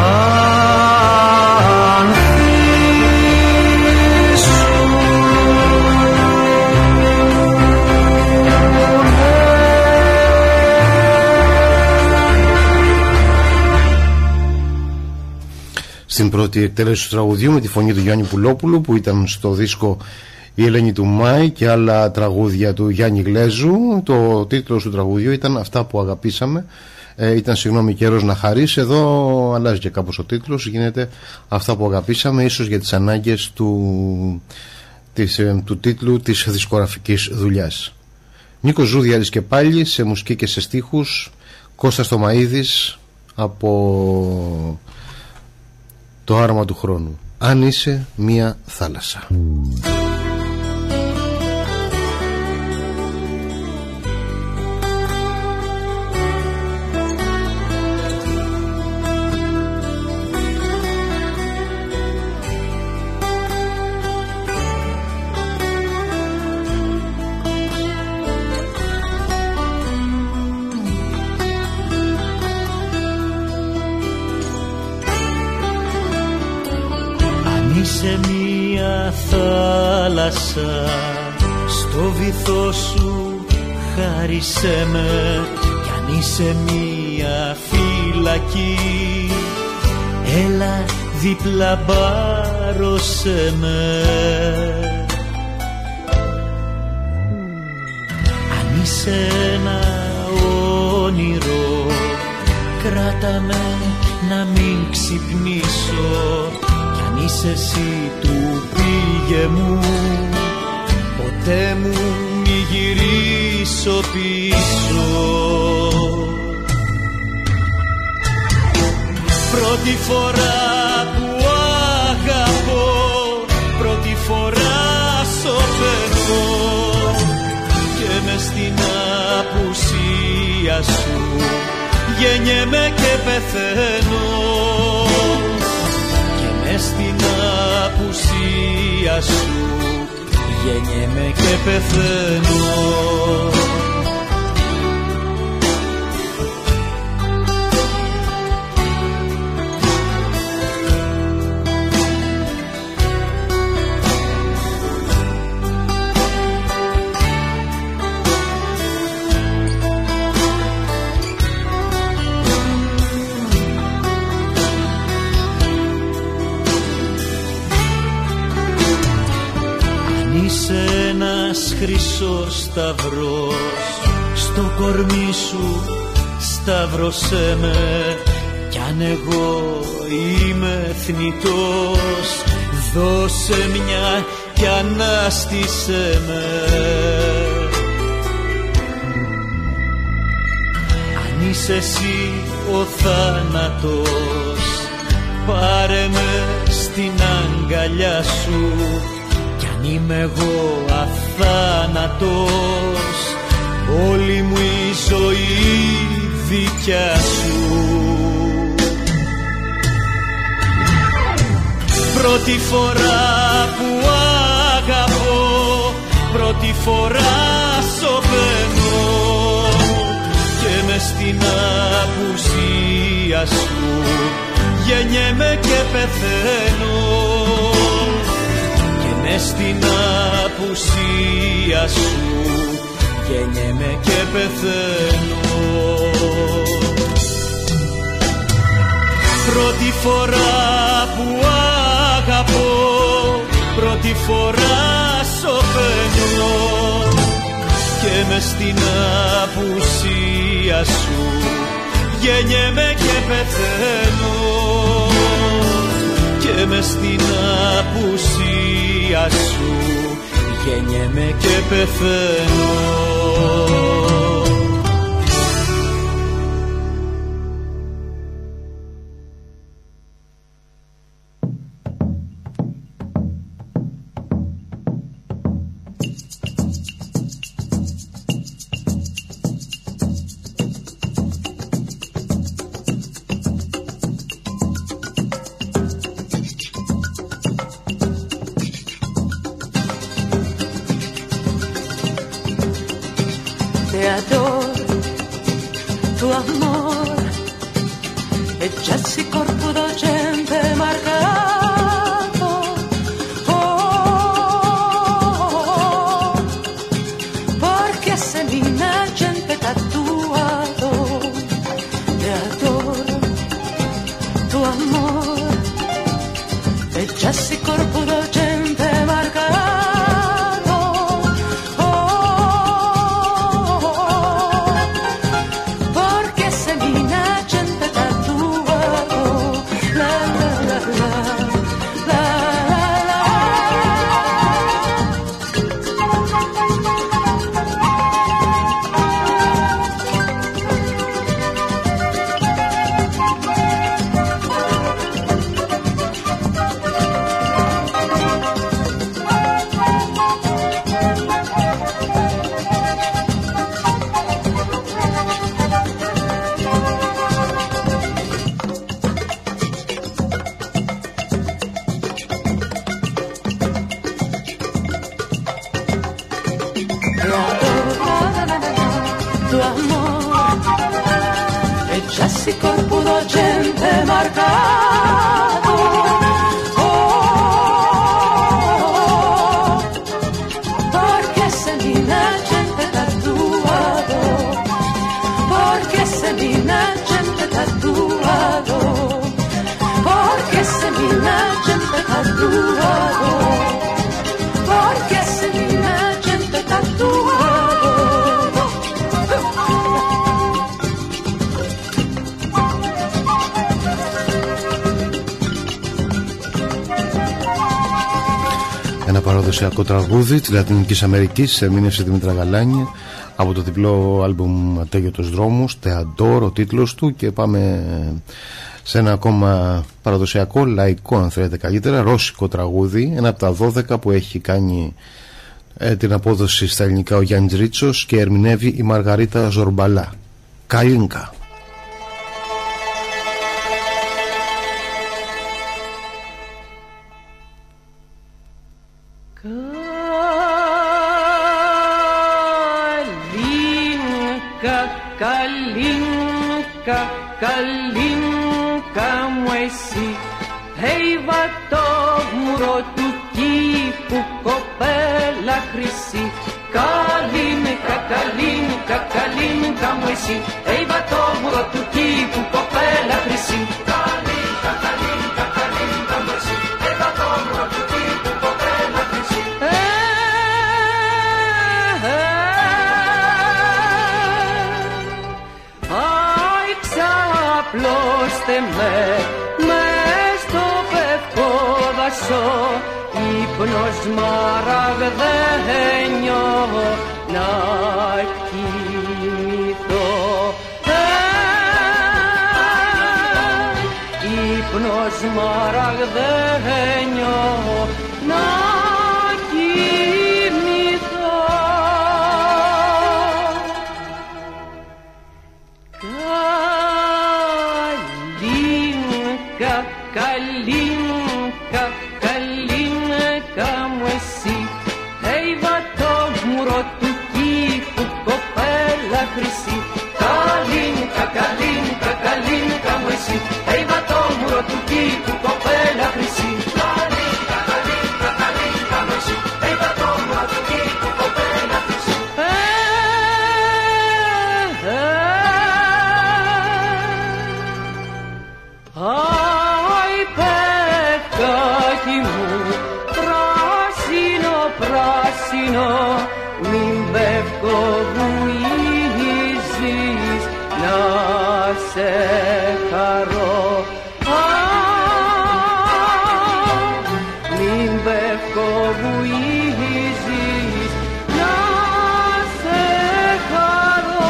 Στην πρώτη εκτέλεση του τραγουδιού με τη φωνή του Γιάννη Πουλόπουλου, που ήταν στο δίσκο η Ελένη του Μάη και άλλα τραγούδια του Γιάννη Γλέζου. Το τίτλος του τραγουδιού ήταν Αυτά που αγαπήσαμε. Ε, ήταν συγγνώμη καιρός να χαρίσει. Εδώ αλλάζει και κάπως ο τίτλος, γίνεται Αυτά που αγαπήσαμε, ίσως για τις ανάγκες του, της, ε, του τίτλου της δισκογραφικής δουλειάς. Νίκος Ζούδιαλης και πάλι σε μουσική και σε στίχους, Κώστας Τομαΐδης από το Άρωμα του Χρόνου. Αν είσαι μία θάλασσα. Είσαι μία θάλασσα, στο βυθό σου χάρισέ με. Κι αν είσαι μία φυλακή, έλα δίπλα μπάρωσέ με. Αν είσαι ένα όνειρο, κράτα με να μην ξυπνήσω. Κι αν είσαι εσύ του πήγε μου, ποτέ μου μη γυρίσω πίσω. Πρώτη φορά που αγαπώ, πρώτη φορά σωπαίνω, και μες στην απουσία σου γεννιέμαι και πεθαίνω. Μες στην απουσία σου γεννιέμαι και πεθαίνω. Είσαι ένας χρυσός σταυρός, στο κορμί σου σταυρωσέ με. Κι αν εγώ είμαι θνητός, δώσε μια κι ανάστησέ με. Αν είσαι εσύ ο θάνατος, πάρε με στην αγκαλιά σου. Είμαι εγώ αθάνατος, όλη μου η ζωή δικιά σου. Πρώτη φορά που αγαπώ, πρώτη φορά σωπαίνω, και μες στην απουσία σου γεννιέμαι και πεθαίνω. Μες στην απουσία σου γεννιέμαι και πεθαίνω. Πρώτη φορά που αγαπώ, πρώτη φορά σωπαίνω, και μες στην απουσία σου γεννιέμαι και πεθαίνω. Και μες στην απουσία σου γεννιέμαι και πεθαίνω. Tu amor è già si corpo da gente marcato. Oh, oh, oh, porque se mina gente tatuado. Te adoro, tu amor è già si corpo da gente marcato. Love tu amor e già si corpo da gente marcato oh, perché se mi la gente tatuato perché se mi la gente tatuato perché se mi la gente tatuato perché se mi la gente tatuato. Ένα παραδοσιακό τραγούδι της Λατινικής Αμερικής, ερμήνευσε Δημήτρα Γαλάνη από το διπλό άλμπουμ Ατέλειωτος Δρόμος, Θεαντόρ ο τίτλος του. Και πάμε σε ένα ακόμα παραδοσιακό, λαϊκό αν θέλετε καλύτερα, ρώσικο τραγούδι, ένα από τα δώδεκα που έχει κάνει ε, την απόδοση στα ελληνικά ο Γιάννης Ρίτσος και ερμηνεύει η Μαργαρίτα Ζορμπαλά. Καλίνκα. Καλίνκα, καλίνκα μου εσύ, Εύα το μουρό του κήπου, κοπέλα χρυσή. Καλίνκα, καλίνκα, καλίνκα μου εσύ, Εύα το μουρό του κήπου, κοπέλα χρυσή. Καλίνκα, καλίνκα, καλίνκα μου εσύ, Εύα το μουρό του κήπου, κοπέλα χρυσή. Απλώστε με μες στο πευκό δασό, ύπνος μαραγδένιο να κοιμηθώ. Ύπνος μαραγδένιο να κοιμηθώ. Καλίνκα, καλίνκα μου εσύ, Εύα το μουρό του κήπου, κοπέλα χρυσή. Καλίνκα, καλίνκα, καλίνκα μου εσύ, Εύα το μουρό του κήπου, κοπέλα χρυσή. Καλίνκα, καλίνκα, καλίνκα μου εσύ, Εύα το μουρό του κήπου, κοπέλα χρυσή. Πράσινο, πράσινο, μην βευκοβουίζεις να σε χαρώ. Μην βευκοβουίζεις να σε χαρώ.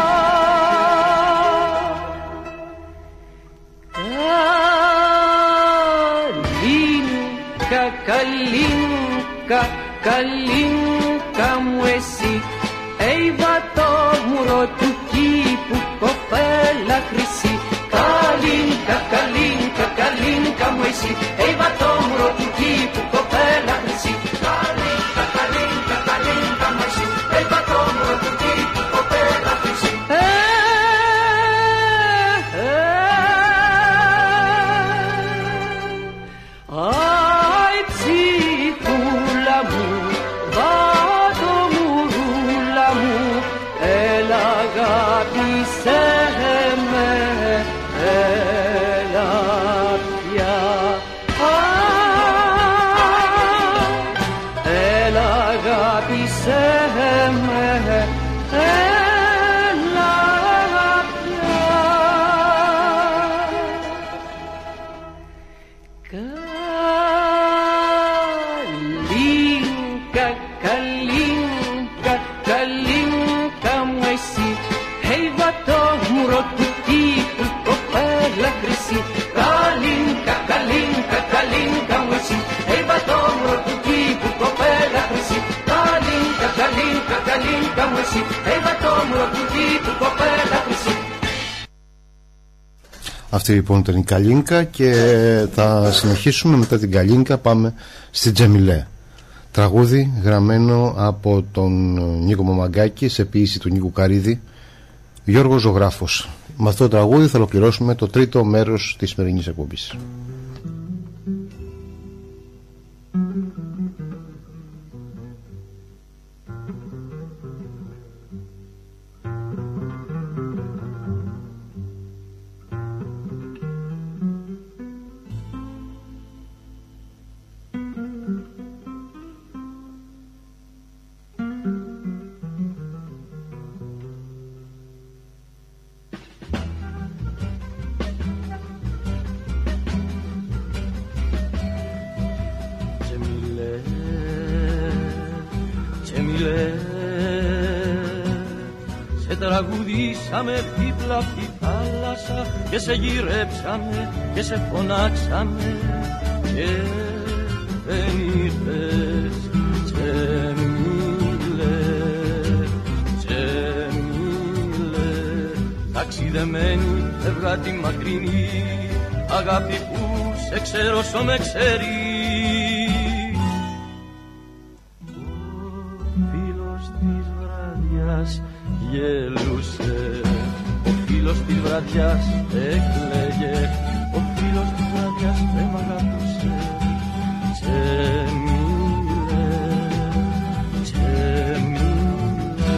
Καλίνκα, καλίνκα μου εσύ, Εύα το μουρό του κήπου, κοπέλα χρυσή. Καλίνκα, καλίνκα, καλίνκα μου εσύ, Εύα το μουρό του κήπου, κοπέλα χρυσή. Καλίνκα, καλίνκα, καλίνκα μου εσύ, Εύα το μουρό του κήπου, κοπέλα χρυσή. Αγάπησέ με, έλα πια. Έλα αγάπησέ με, έλα πια. Καλίνκα, καλίνκα, καλίνκα μου εσύ, Εύα το μουρό του κήπου, κοπέλα χρυσή. Καλίνκα, καλίνκα, καλίνκα μου εσύ, Εύα το μουρό του κήπου, κοπέλα χρυσή. Καλίνκα, καλίνκα, καλίνκα μου εσύ, Εύα το μουρό του κήπου, κοπέλα χρυσή. Αυτή λοιπόν ήταν η Καλίνκα και θα συνεχίσουμε μετά την Καλίνκα. Πάμε στην Τζεμιλέ. Τραγούδι γραμμένο από τον Νίκο Μαμαγκάκη σε ποίηση του Νίκου Καρίδη, Γιώργος Ζωγράφος. Με αυτό το τραγούδι θα ολοκληρώσουμε το τρίτο μέρος της σημερινής εκπομπής. Τραγουδήσαμε δίπλα απ' τη θάλασσα και σε γυρέψαμε και σε φωνάξαμε και δεν ήρθες. Τζεμίλε, Τζεμίλε, ταξιδεμένη ευγάτη μακρινή, αγάπη που σε ξέρω όσο με ξέρεις. Ο φίλος της βραδιάς γελούσε, ο φίλος της βραδιάς έκλαιγε, ο φίλος της βραδιάς δεν μ' αγαπούσε. Τζεμίλε, Τζεμίλε,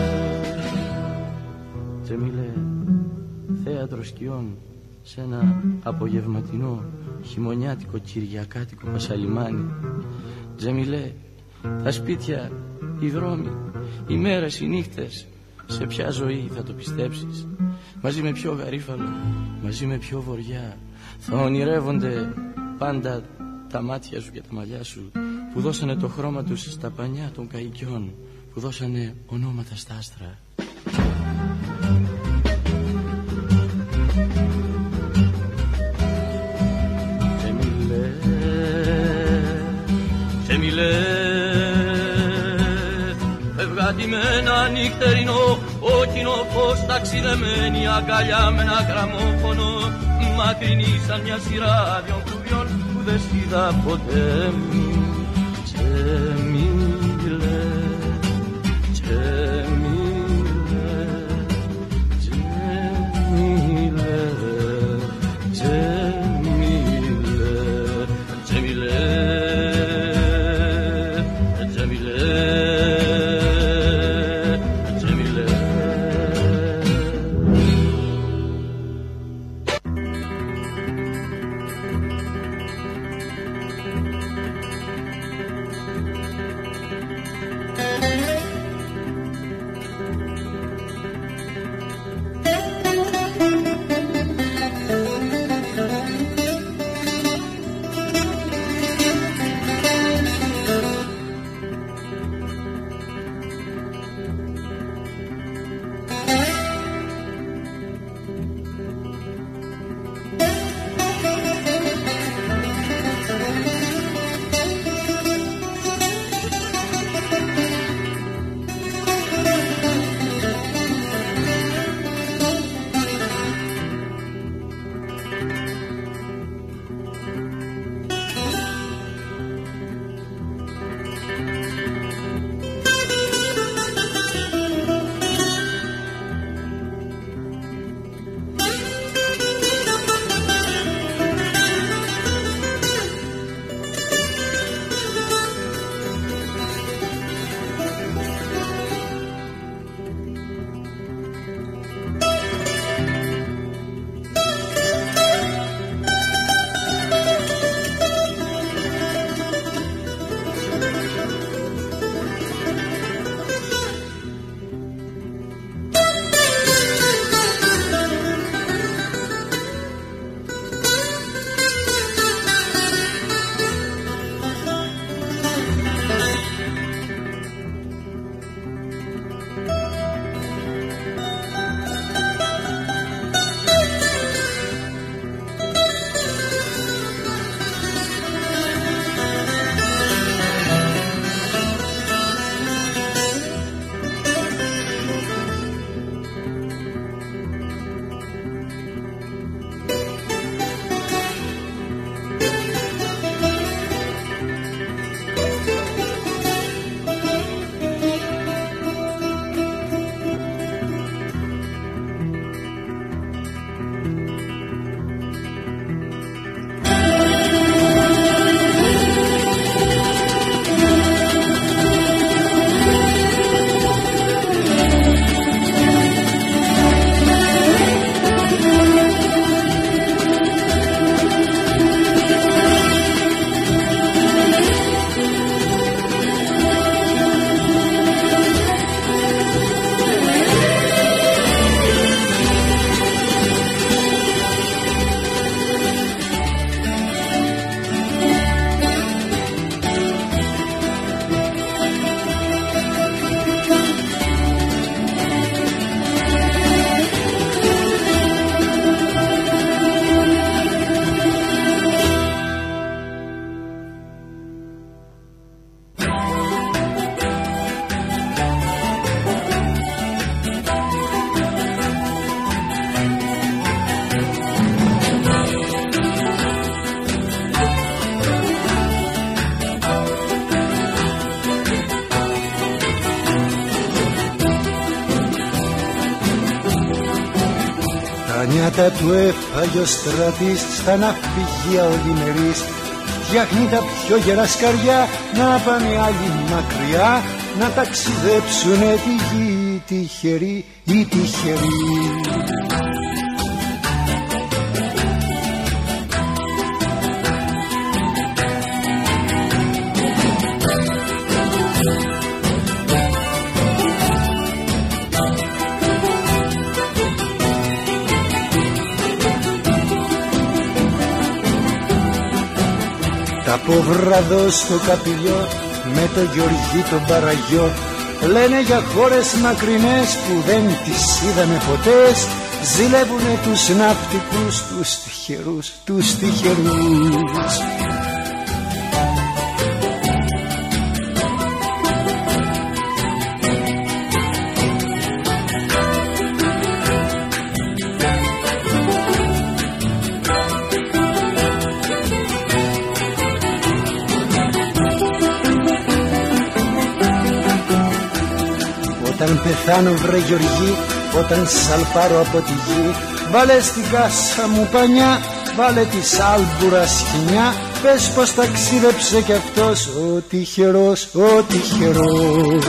Τζεμίλε, θέατρο σκιών σε ένα απογευματινό χειμωνιάτικο κυριακάτικο Πασαλιμάνι. Τζεμίλε, τα σπίτια, οι δρόμοι, οι μέρες, οι νύχτες, σε ποια ζωή θα το πιστέψεις? Μαζί με ποιο γαρίφαλο, μαζί με ποιο βοριά θα ονειρεύονται πάντα τα μάτια σου και τα μαλλιά σου, που δώσανε το χρώμα τους στα πανιά των καϊκιών, που δώσανε ονόματα στα άστρα. Τζεμίλε, Τζεμίλε, φευγάτη με ένα νυχτερινό όκινο φως, ταξιδεμένη αγκαλιά με ένα γραμμόφωνο, μακρινή σαν μια σειρά δυο κουβιών που δεν σ' είδα ποτέ. Τζεμίλε, Τζεμίλε, Τζεμίλε, Τζεμίλε, Τζεμίλε, νιάτα του έφαγε ο στρατής στα ναυπηγεία ολημερής. Φτιάχνει τα πιο γερά σκαριά να πάνε άλλοι μακριά, να ταξιδέψουνε τη γη τυχεροί ή τυχεροί. Από βραδό στο καπηλιό με το Γεωργί τον Παραγιό, λένε για χώρες μακρινές που δεν τις είδαμε ποτέ. Ζηλεύουνε τους ναυτικούς, τους τυχερούς, τους τυχερούς. Όταν πεθάνω βρε Γεωργή, όταν σαλπάρω από τη γη, βάλε στην κάσα μου πανιά, βάλε τη σάλμπουρα σκοινιά. Πες πως ταξίδεψε κι αυτός ο τυχερός, ο τυχερός.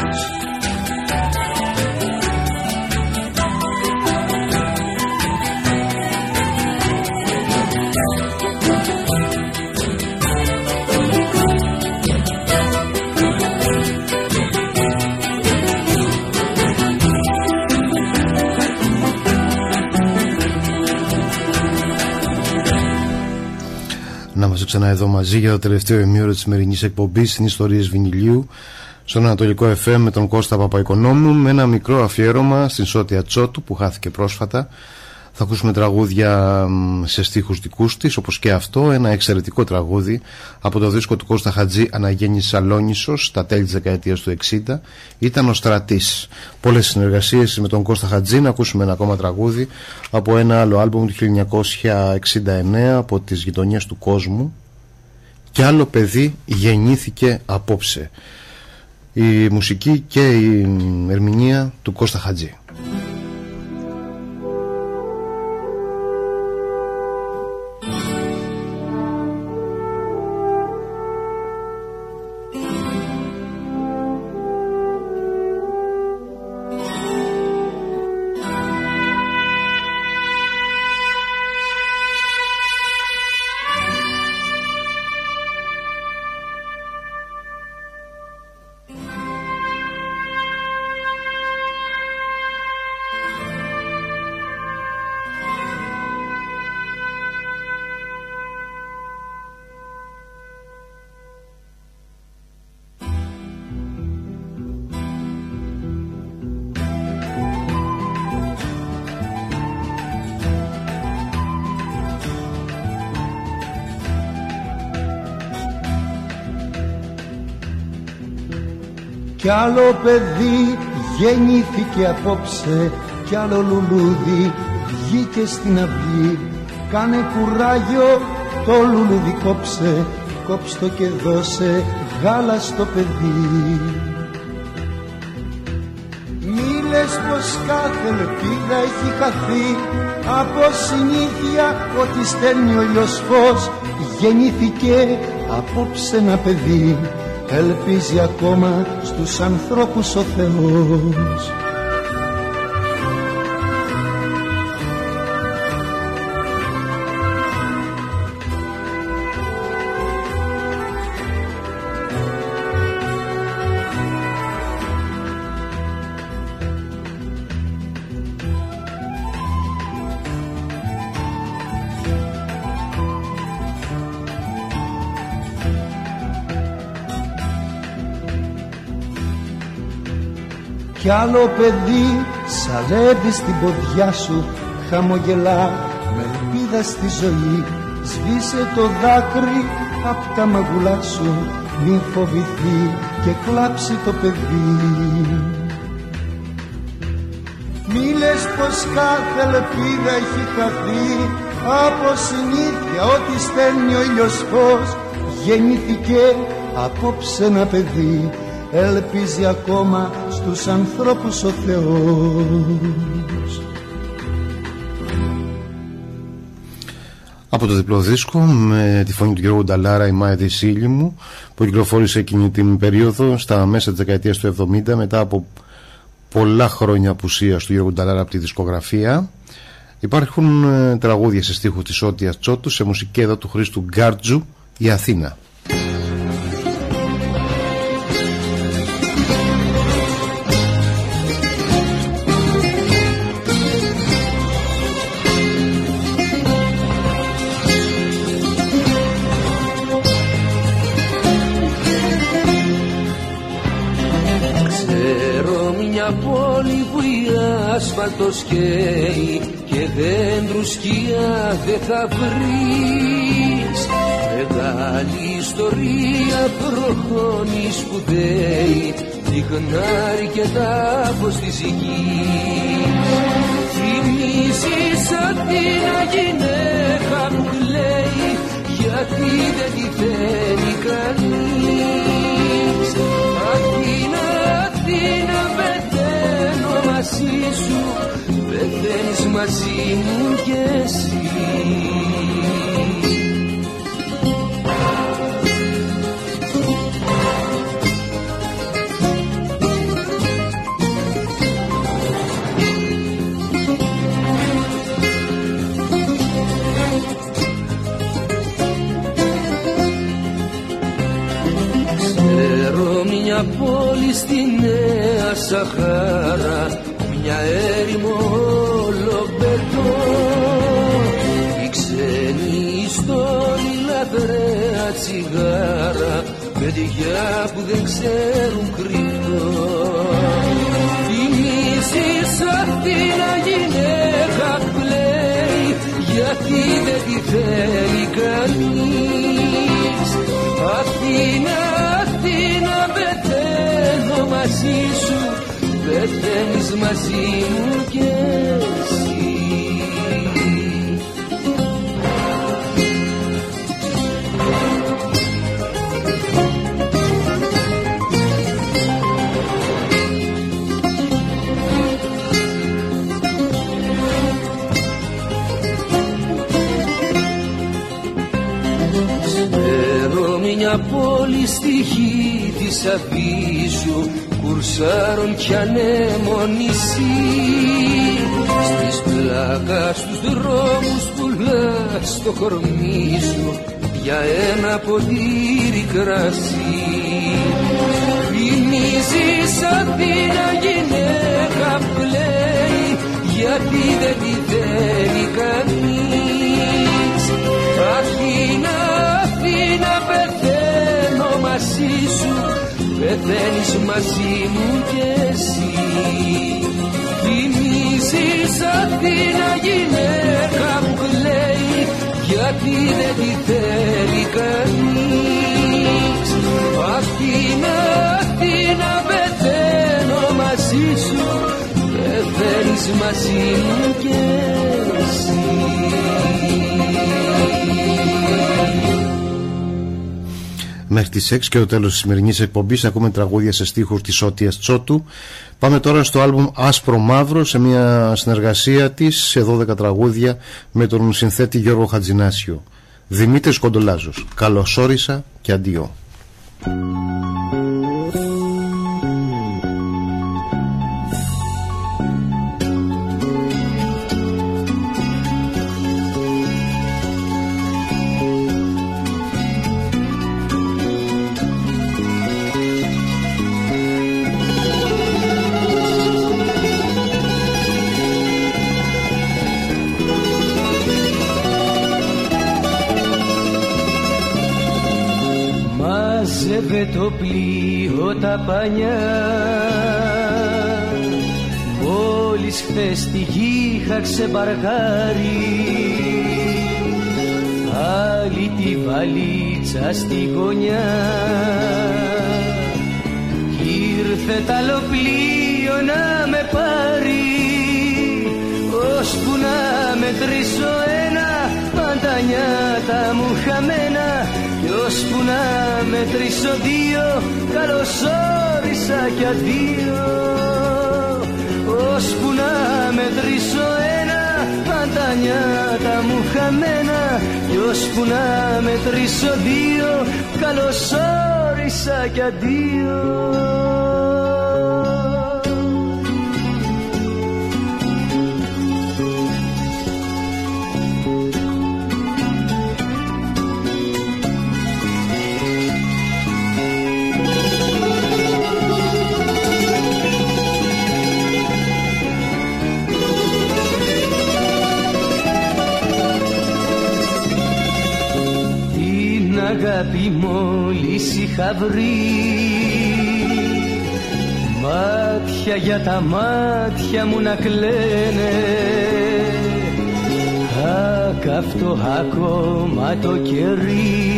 Να είμαστε ξανά εδώ μαζί για το τελευταίο ημίωρο της σημερινής εκπομπής στην Ιστορίες Βινιλίου στον Ανατολικό εφ εμ με τον Κώστα Παπαϊκονόμου, με ένα μικρό αφιέρωμα στην Σώτια Τσότου που χάθηκε πρόσφατα. Θα ακούσουμε τραγούδια σε στίχους δικούς της, όπως και αυτό, ένα εξαιρετικό τραγούδι από το δίσκο του Κώστα Χατζή, Αναγέννηση Σαλόνισσος, στα τέλη της δεκαετίας του εξήντα. Ήταν ο Στρατής. Πολλές συνεργασίες με τον Κώστα Χατζή. Να ακούσουμε ένα ακόμα τραγούδι από ένα άλλο άλμπουμ του χίλια εννιακόσια εξήντα εννέα, από τις Γειτονιές του Κόσμου. Κι άλλο παιδί γεννήθηκε απόψε. Η μουσική και η ερμηνεία του Κώστα Χατζή. Κι άλλο παιδί γεννήθηκε απόψε, κι άλλο λουλούδι βγήκε στην αυγή. Κάνε κουράγιο, το λουλούδι κόψε, κόψτο και δώσε γάλα στο παιδί. Μη λες πως κάθε ελπίδα έχει χαθεί, από συνήθεια ότι στέλνει ο ήλιος φως. Γεννήθηκε απόψε ένα παιδί, ελπίζει ακόμα στους ανθρώπους ο Θεός. Κι άλλο παιδί σαλεύει στην ποδιά σου, χαμογελά με ελπίδα στη ζωή. Σβήσε το δάκρυ απ' τα μαγουλά σου, μη φοβηθεί και κλάψει το παιδί. Μη λες πως κάθε ελπίδα έχει χαθεί, από συνήθεια ότι στέλνει ο ήλιος φως. Γεννήθηκε απόψε ένα παιδί, ελπίζει ακόμα στους ανθρώπους ο Θεός. από το διπλό δίσκο με τη φωνή του Γιώργου Νταλάρα, η Μάια της ύλη μου, που κυκλοφόρησε εκείνη την περίοδο στα μέσα της δεκαετίας του εβδομήντα, μετά από πολλά χρόνια απουσίας του Γιώργου Νταλάρα από τη δισκογραφία. Υπάρχουν ε, τραγούδια σε στίχους της Ότιας Τσότου, σε μουσική εδώ του Χρήστου Γκάρτζου, η Αθήνα. Ασφαλτός καίει και δέντρου σκιά δεν θα βρεις. Μεγάλη ιστορία προχώνει σπουδαίη, λιγνάρι και τάφος της γης. Θυμίζεις Αθήνα γυναίκα που κλαίει, γιατί δεν τη θέλει κανείς. Αθήνα, Αθήνα, πεθαίνω μαζί σου, πεθαίνεις μαζί μου κι εσύ. Ξέρω μια πόλη στη Νέα Σαχάρα, μια έρημο ολοπετώ. Οι ξένοι ιστόροι λαθρέα τσιγάρα, παιδιά που δεν ξέρουν κρυφτό. Θυμίζεις Αθήνα γυναίκα που λέει, γιατί δεν τη θέλει κανείς. Αθήνα, Αθήνα, πεθαίνω μαζί σου, πεθαίνεις μαζί μου κι εσύ. Ξέρω μια πόλη στη γη της Αφίσου, κουρσάρων κι ανέμονησί. Στις πλάκα στους δρόμους πουλάς το κορμί σου για ένα ποτήρι κρασί. Θυμίζεις Αθήνα γυναίκα που λέει, γιατί δεν τη θέλει κανείς. Αθήνα, Αθήνα, πεθαίνω μαζί σου, πεθαίνεις μαζί μου κι εσύ. Θυμίζεις Αθήνα γυναίκα που κλαίει, γιατί δεν τη θέλει κανείς. Αθήνα, Αθήνα, πεθαίνω μαζί σου, πεθαίνεις μαζί μου κι εσύ. Μέχρι τις έξι και το τέλος της σημερινής εκπομπής ακούμε τραγούδια σε στίχους της Ότιας Τσότου. Πάμε τώρα στο άλμπουμ Άσπρο Μαύρο, σε μια συνεργασία της σε δώδεκα τραγούδια με τον συνθέτη Γιώργο Χατζηνάσιο. Δημήτρης Κοντολάζος, καλώς όρισα και αντίο. Μάζευε το πλοίο τα πανιά, μόλις χθες τη γη είχα ξεμπαρκάρει. Άλλη τη βαλίτσα στη γωνιά, ήρθε τ' άλλο πλοίο να με πάρει. Ώσπου να μετρήσω ένα, πάντα νιάτα μου χαμένα. Κι ώσπου να μετρήσω δύο, καλώς όρισα κι αντίο. Ώσπου να μετρήσω ένα, πάντα νιάτα μου χαμένα. χαμένα κι ώσπου να μετρήσω δύο καλώς όρισα κι αντίο. Αγάπη μόλις είχα βρει, μάτια για τα μάτια μου να κλαίνε, ακαυτό ακόμα το κερί,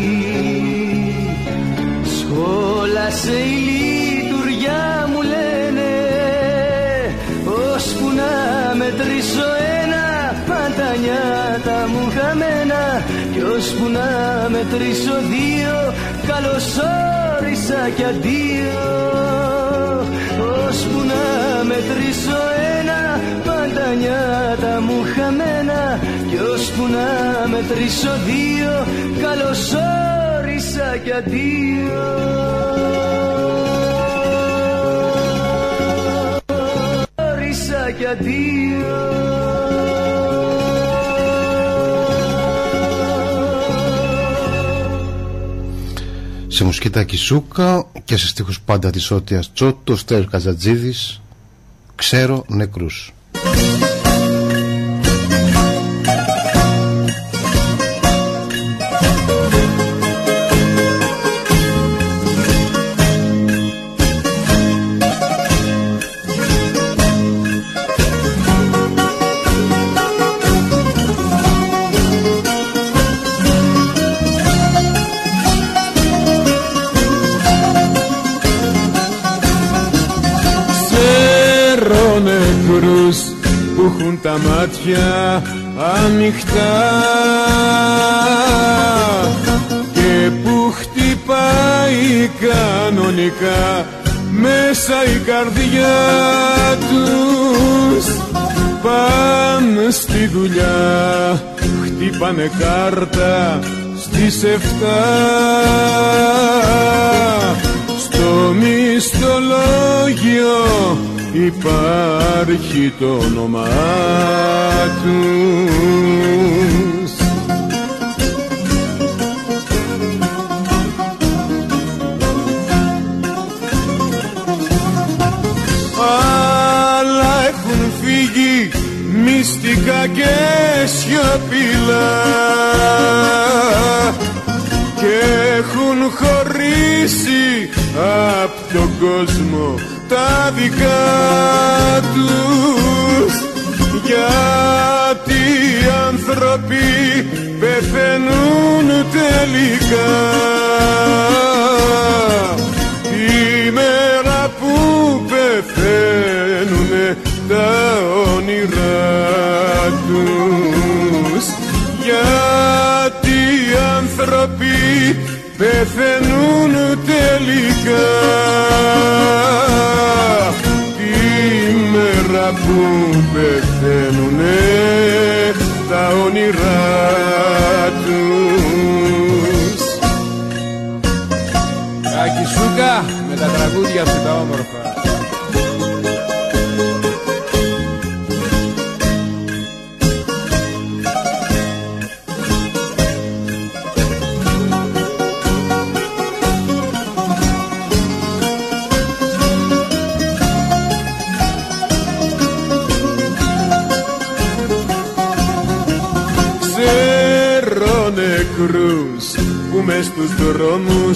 σχόλασε η λειτουργιά μου λένε, ώσπου να μετρήσω ένα πάντα νιάτα μου χαμένα κι ώσπου να μετρήσω δύο καλώς όρισα κι αντίο. Ώσπου να μετρήσω ένα πάντα νιάτα μου χαμένα κι ώσπου να μετρήσω δύο καλώς όρισα κι αντίο. Όρισα κι αντίο. Σε μουσική Τάκη Σούκα και σε στίχους πάντα της Ότιας Τσότου, Στέλιος Καζατζίδης, ξέρω νεκρούς. Που έχουν τα μάτια ανοιχτά και που χτυπάει κανονικά μέσα η καρδιά τους. Πάνε στη δουλειά, χτύπανε κάρτα στις εφτά, στο μισθολόγιο υπάρχει το όνομά τους. Αλλά έχουν φύγει μυστικά και σιωπηλά και έχουν χωρίσει απ' τον κόσμο τα δικά τους. Γιατί οι άνθρωποι πεθαίνουν τελικά τη μέρα που πεθαίνουνε τα όνειρά τους. Γιατί οι άνθρωποι πεθαίνουν τελικά που πεθαίνουνε τα όνειρά τους. Τάκη Σούκα με τα τραγούδια σου τα όμορφα. Νεκρούς που μες στους δρόμους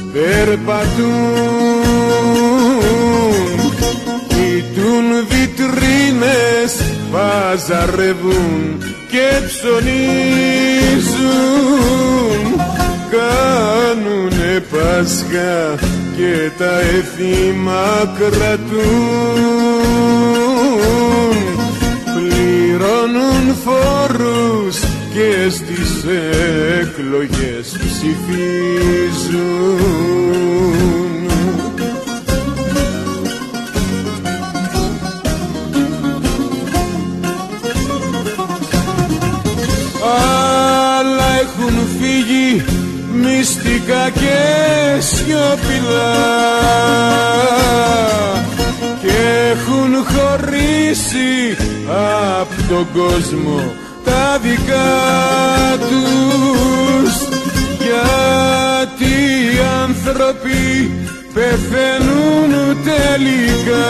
περπατούν, κοιτούν βιτρίνες, παζαρεύουν και ψωνίζουν, κάνουνε Πάσχα και τα έθιμα κρατούν, πληρώνουν φόρους και στις εκλογές ψηφίζουν. τύχα και σιωπηλά και έχουν χωρίσει απ' τον κόσμο τα δικά τους, γιατί οι άνθρωποι πεθαίνουν τελικά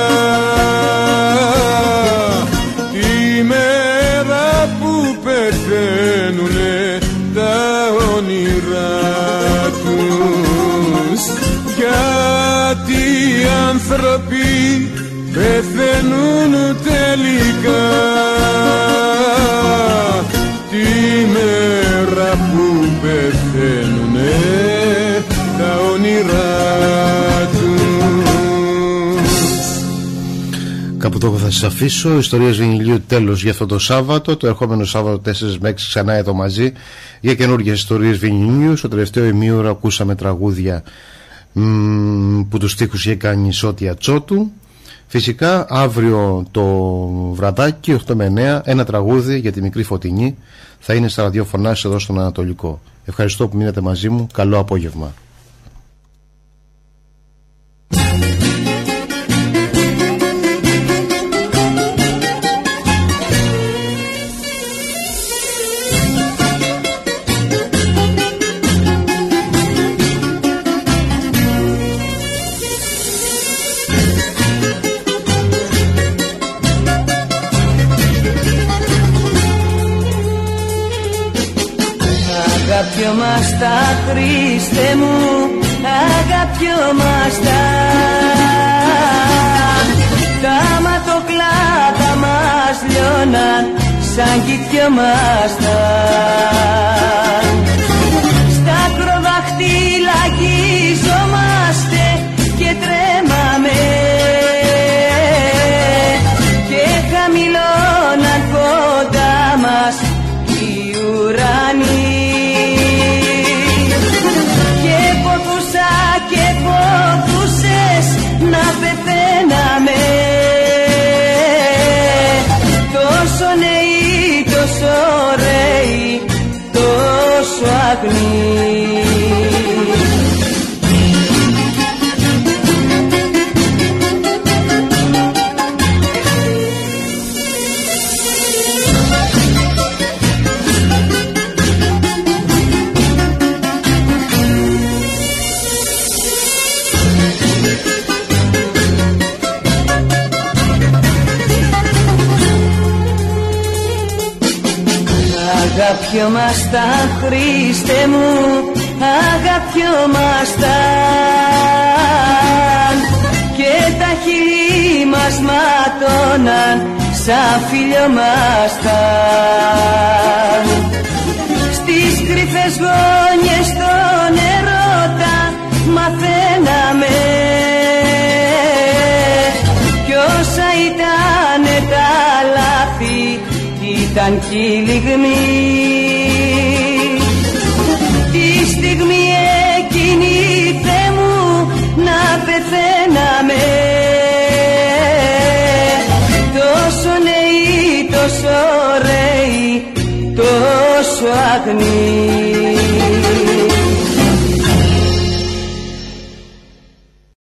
τη μέρα που πεθαίνουνε τα όνειρά τους, γιατί οι άνθρωποι πεθαίνουν τελικά τη μέρα που πεθαίνουνε τα όνειρά τους. Κάπου το θα σας αφήσω. Ιστορίες βινιλίου τέλος για αυτό το Σάββατο. Το ερχόμενο Σάββατο τέσσερα με έξι ξανά εδώ μαζί για καινούργιες ιστορίες βινιλίου. Στο τελευταίο ημίωρο ακούσαμε τραγούδια μ, που τους στίχους είχε κάνει η Σώτια Τσότου. Φυσικά αύριο το βραδάκι οκτώ με εννέα ένα τραγούδι για τη Μικρή Φωτεινή θα είναι στα ραδιοφωνά εδώ στον Ανατολικό. Ευχαριστώ που μείνατε μαζί μου. Καλό απόγευμα. Αγαπιόμαστα Χριστέ μου, αγαπιόμαστα. Τα ματοκλάτα μας λιώναν σαν κοιτιόμαστα. Στα κροδαχτύλα αγγίζομαστε και τρέμαμε και χαμηλώναν κοντά μας οι ουρανοί. Και πόθουσες να πεθαίναμε τόσο νέοι, τόσο ωραίοι, τόσο αγνοί. Αγαπιόμαστα Χριστέ μου, αγαπιόμασταν και τα χείλη μας ματώναν σαν φιλιόμασταν. Στις κρυφές γωνιές των ερώτα μαθαίναμε κι όσα ήτανε τα λάθη ήταν κι η λιγμή. Τη στιγμή εκείνη, Θεέ μου, να πεθαίναμε τόσο νέοι, τόσο ωραίοι, τόσο αγνοί.